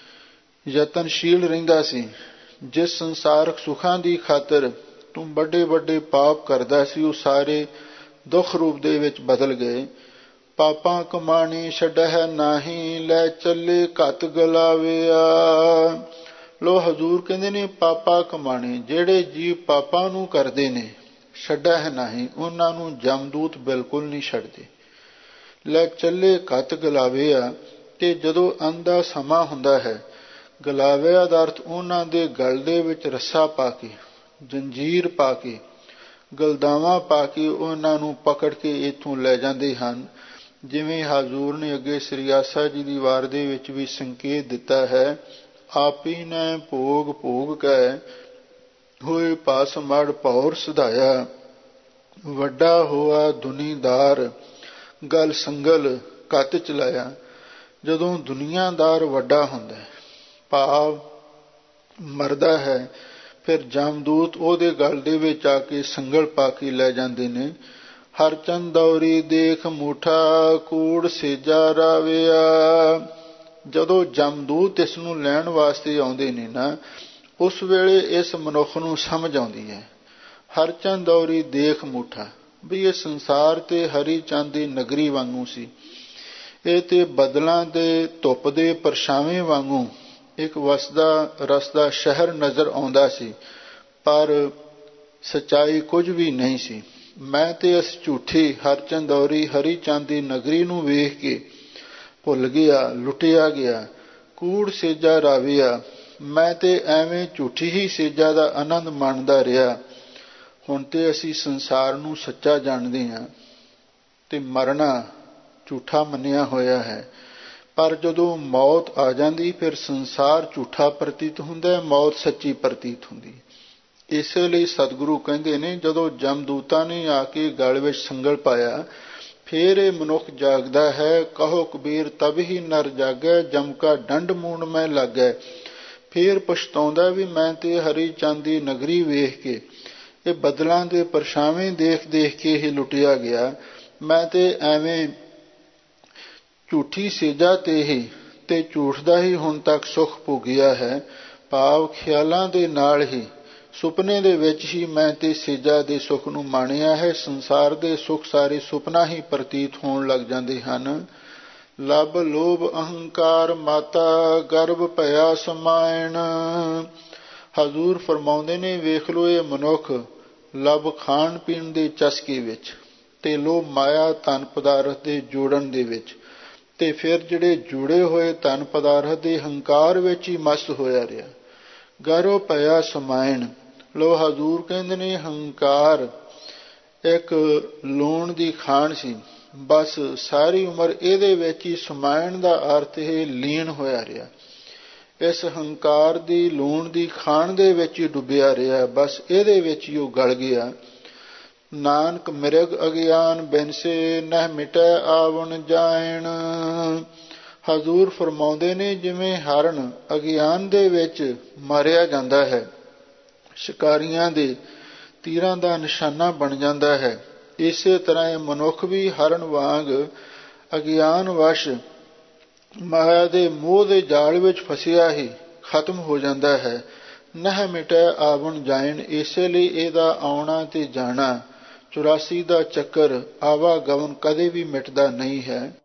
ਯਤਨਸ਼ੀਲ ਰਹਿੰਦਾ ਸੀ, ਜਿਸ ਸੰਸਾਰਕ ਸੁੱਖਾਂ ਦੀ ਖਾਤਰ ਤੂੰ ਵੱਡੇ ਵੱਡੇ ਪਾਪ ਕਰਦਾ ਸੀ, ਉਹ ਸਾਰੇ ਦੁੱਖ ਰੂਪ ਦੇ ਵਿੱਚ ਬਦਲ ਗਏ। ਪਾਪਾਂ ਕਮਾਣੀ ਛੱਡਹਿ ਨਾਹੀਂ, ਲੈ ਚੱਲੇ ਘਤ ਗਲਾਵਿਆ। ਲੋ ਹਜ਼ੂਰ ਕਹਿੰਦੇ ਨੇ, ਪਾਪਾ ਕਮਾਣੇ, ਜਿਹੜੇ ਜੀਵ ਪਾਪਾਂ ਨੂੰ ਕਰਦੇ ਨੇ, ਛੱਡਹਿ ਨਾਹੀਂ, ਉਹਨਾਂ ਨੂੰ ਜਮਦੂਤ ਬਿਲਕੁਲ ਨਹੀਂ ਛੱਡਦੇ। ਲੈ ਚੱਲੇ ਘਤ ਗਲਾਵਿਆ, ਤੇ ਜਦੋਂ ਅੰਤ ਦਾ ਸਮਾਂ ਹੁੰਦਾ ਹੈ, ਗਲਾਵਿਆ ਦਾ ਅਰਥ ਉਹਨਾਂ ਦੇ ਗਲ ਦੇ ਵਿੱਚ ਰੱਸਾ ਪਾ ਕੇ, ਜੰਜੀਰ ਪਾ ਕੇ ਗਲਦਾਵਾਂ ਪਾ ਕੇ ਉਹਨਾਂ ਨੂੰ ਪਕੜ ਕੇ ਇੱਥੋਂ ਲੈ ਜਾਂਦੇ ਹਨ। ਜਿਵੇਂ ਹਾਜ਼ੂਰ ਨੇ ਅੱਗੇ ਸ੍ਰੀ ਆਸਾ ਜੀ ਦੀ ਵਾਰ ਦੇ ਵਿੱਚ ਵੀ ਸੰਕੇਤ ਦਿੱਤਾ ਹੈ, ਆਪੀ ਨੇ ਭੋਗ ਭੋਗ ਕੈ ਹੋਏ ਪਾਸ ਮੜ ਭੌਰ ਸਿਧਾਇਆ, ਵੱਡਾ ਹੋਆ ਦੁਨੀਦਾਰ ਗਲ ਸੰਗਲ ਕੱਤ ਚਲਾਇਆ। ਜਦੋਂ ਦੁਨੀਆਦਾਰ ਵੱਡਾ ਹੁੰਦਾ ਹੈ, ਭਾਵ ਮਰਦਾ ਹੈ, ਫਿਰ ਜਮਦੂਤ ਉਹਦੇ ਗਲ ਦੇ ਵਿੱਚ ਆ ਕੇ ਸੰਗਲ ਪਾ ਕੇ ਲੈ ਜਾਂਦੇ ਨੇ। ਹਰ ਚੰਦੌਰੀ ਦੇਖ ਮੂਠਾ ਕੂੜ ਸੇਜਾ ਰਾਵਿਆ। ਜਦੋਂ ਜਮਦੂਤ ਇਸ ਨੂੰ ਲੈਣ ਵਾਸਤੇ ਆਉਂਦੇ ਨੇ ਨਾ, ਉਸ ਵੇਲੇ ਇਸ ਮਨੁੱਖ ਨੂੰ ਸਮਝ ਆਉਂਦੀ ਹੈ, ਹਰ ਚੰਦੌਰੀ ਦੇਖ ਮੂਠਾ, ਵੀ ਇਹ ਸੰਸਾਰ ਤੇ ਹਰੀ ਚੰਦ ਦੀ ਨਗਰੀ ਵਾਂਗੂ ਸੀ। ਇਹ ਤੇ ਬੱਦਲਾਂ ਦੇ ਧੁੱਪ ਦੇ ਪਰਛਾਵੇਂ ਵਾਂਗੂ ਇੱਕ ਵਸਦਾ ਰਸਦਾ ਸ਼ਹਿਰ ਨਜ਼ਰ ਆਉਂਦਾ ਸੀ, ਪਰ ਸੱਚਾਈ ਕੁਝ ਵੀ ਨਹੀਂ ਸੀ। ਮੈਂ ਤੇ ਇਸ ਝੂਠੀ ਹਰ ਚੰਦੌਰੀ ਹਰੀ ਚੰਦ ਦੀ ਨਗਰੀ ਨੂੰ ਵੇਖ ਕੇ ਭੁੱਲ ਗਿਆ, ਲੁੱਟਿਆ ਗਿਆ। ਕੂੜ ਸੇਜਾ ਰਾਵਿਆ, ਮੈਂ ਤੇ ਐਵੇਂ ਝੂਠੀ ਹੀ ਸੇਜਾ ਦਾ ਆਨੰਦ ਮਾਣਦਾ ਰਿਹਾ। ਹੁਣ ਤੇ ਅਸੀਂ ਸੰਸਾਰ ਨੂੰ ਸੱਚਾ ਜਾਣਦੇ ਹਾਂ ਤੇ ਮਰਨਾ ਝੂਠਾ ਮੰਨਿਆ ਹੋਇਆ ਹੈ, ਪਰ ਜਦੋਂ ਮੌਤ ਆ ਜਾਂਦੀ ਫਿਰ ਸੰਸਾਰ ਝੂਠਾ ਪ੍ਰਤੀਤ ਹੁੰਦਾ, ਮੌਤ ਸੱਚੀ ਪ੍ਰਤੀਤ ਹੁੰਦੀ। ਇਸੇ ਲਈ ਸਤਿਗੁਰੂ ਕਹਿੰਦੇ ਨੇ, ਜਦੋਂ ਜਮਦੂਤਾਂ ਨੇ ਆ ਕੇ ਗਲ ਵਿੱਚ ਸੰਗਲ ਪਾਇਆ, ਫਿਰ ਇਹ ਮਨੁੱਖ ਜਾਗਦਾ ਹੈ। ਕਹੋ ਕਬੀਰ ਤਬ ਹੀ ਨਰ ਜਾਗੈ, ਜਮ ਕਾ ਡੰਡ ਮੂਣ ਮੈਂ ਲਾਗੈ। ਫਿਰ ਪਛਤਾਉਂਦਾ ਵੀ ਮੈਂ ਤੇ ਹਰੀ ਚੰਦ ਦੀ ਨਗਰੀ ਵੇਖ ਕੇ, ਇਹ ਬੱਦਲਾਂ ਦੇ ਪਰਛਾਵੇਂ ਦੇਖ ਦੇਖ ਕੇ ਹੀ ਲੁੱਟਿਆ ਗਿਆ। ਮੈਂ ਤੇ ਐਵੇਂ ਝੂਠੀ ਸੇਜਾ ਤੇ ਹੀ ਤੇ ਝੂਠ ਦਾ ਹੀ ਹੁਣ ਤੱਕ ਸੁੱਖ ਭੋਗਿਆ ਹੈ, ਭਾਵ ਖਿਆਲਾਂ ਦੇ ਨਾਲ ਹੀ, ਸੁਪਨੇ ਦੇ ਵਿੱਚ ਹੀ ਮੈਂ ਤੇ ਸੇਜਾ ਦੇ ਸੁੱਖ ਨੂੰ ਮਾਣਿਆ ਹੈ। ਸੰਸਾਰ ਦੇ ਸੁੱਖ ਸਾਰੇ ਸੁਪਨਾ ਹੀ ਪ੍ਰਤੀਤ ਹੋਣ ਲੱਗ ਜਾਂਦੇ ਹਨ। ਲਬ ਲੋਭ ਅਹੰਕਾਰ ਮਾਤਾ ਗਰਭ ਭਇਆ ਸਮਾਇਣ। ਹਜ਼ੂਰ ਫਰਮਾਉਂਦੇ ਨੇ, ਵੇਖ ਲੋ ਇਹ ਮਨੁੱਖ ਲਬ ਖਾਣ ਪੀਣ ਦੇ ਚਸਕੇ ਵਿੱਚ ਤੇ ਲੋਭ ਮਾਇਆ ਧਨ ਪਦਾਰਥ ਦੇ ਜੋੜਨ ਦੇ ਵਿੱਚ, ਤੇ ਫਿਰ ਜਿਹੜੇ ਜੁੜੇ ਹੋਏ ਧਨ ਪਦਾਰਥ ਦੇ ਹੰਕਾਰ ਵਿੱਚ ਹੀ ਮਸਤ ਹੋਇਆ ਰਿਹਾ। ਗਰਭ ਭਇਆ ਸਮਾਇਣ। ਲੋ ਹਜ਼ੂਰ ਕਹਿੰਦੇ ਨੇ, ਹੰਕਾਰ ਇੱਕ ਲੂਣ ਦੀ ਖਾਣ ਸੀ, ਬਸ ਸਾਰੀ ਉਮਰ ਇਹਦੇ ਵਿੱਚ ਹੀ ਸਮਾਇਣ ਦਾ ਅਰਥ ਇਹ ਲੀਨ ਹੋਇਆ ਰਿਹਾ। ਇਸ ਹੰਕਾਰ ਦੀ ਲੂਣ ਦੀ ਖਾਣ ਦੇ ਵਿੱਚ ਹੀ ਡੁੱਬਿਆ ਰਿਹਾ, ਬਸ ਇਹਦੇ ਵਿੱਚ ਹੀ ਉਹ ਗਲ ਗਿਆ। ਨਾਨਕ ਮਿਰਗ ਅਗਿਆਨ ਬਿਨਸੇ ਨਹਿ ਮਿਟੈ ਆਵਣ ਜਾਇਣ। ਹਜ਼ੂਰ ਫਰਮਾਉਂਦੇ ਨੇ, ਜਿਵੇਂ ਹਰਨ ਅਗਿਆਨ ਦੇ ਵਿੱਚ ਮਾਰਿਆ ਜਾਂਦਾ ਹੈ, ਸ਼ਿਕਾਰੀਆਂ ਦੇ ਤੀਰਾਂ ਦਾ ਨਿਸ਼ਾਨਾ ਬਣ ਜਾਂਦਾ ਹੈ, ਇਸੇ ਤਰ੍ਹਾਂ ਇਹ ਮਨੁੱਖ ਵੀ ਹਰਨ ਵਾਂਗ ਅਗਿਆਨ ਵਸ਼ ਮਾਇਆ ਦੇ ਮੋਹ ਦੇ ਜਾਲ ਵਿੱਚ ਫਸਿਆ ਹੀ ਖਤਮ ਹੋ ਜਾਂਦਾ ਹੈ। ਨਹਿ ਮਿਟੈ ਆਵਣ ਜਾਇਣ, ਇਸੇ ਲਈ ਇਹਦਾ ਆਉਣਾ ਤੇ ਜਾਣਾ, ਚੁਰਾਸੀ ਦਾ ਚੱਕਰ ਆਵਾਗਮਨ ਕਦੇ ਵੀ ਮਿਟਦਾ ਨਹੀਂ ਹੈ।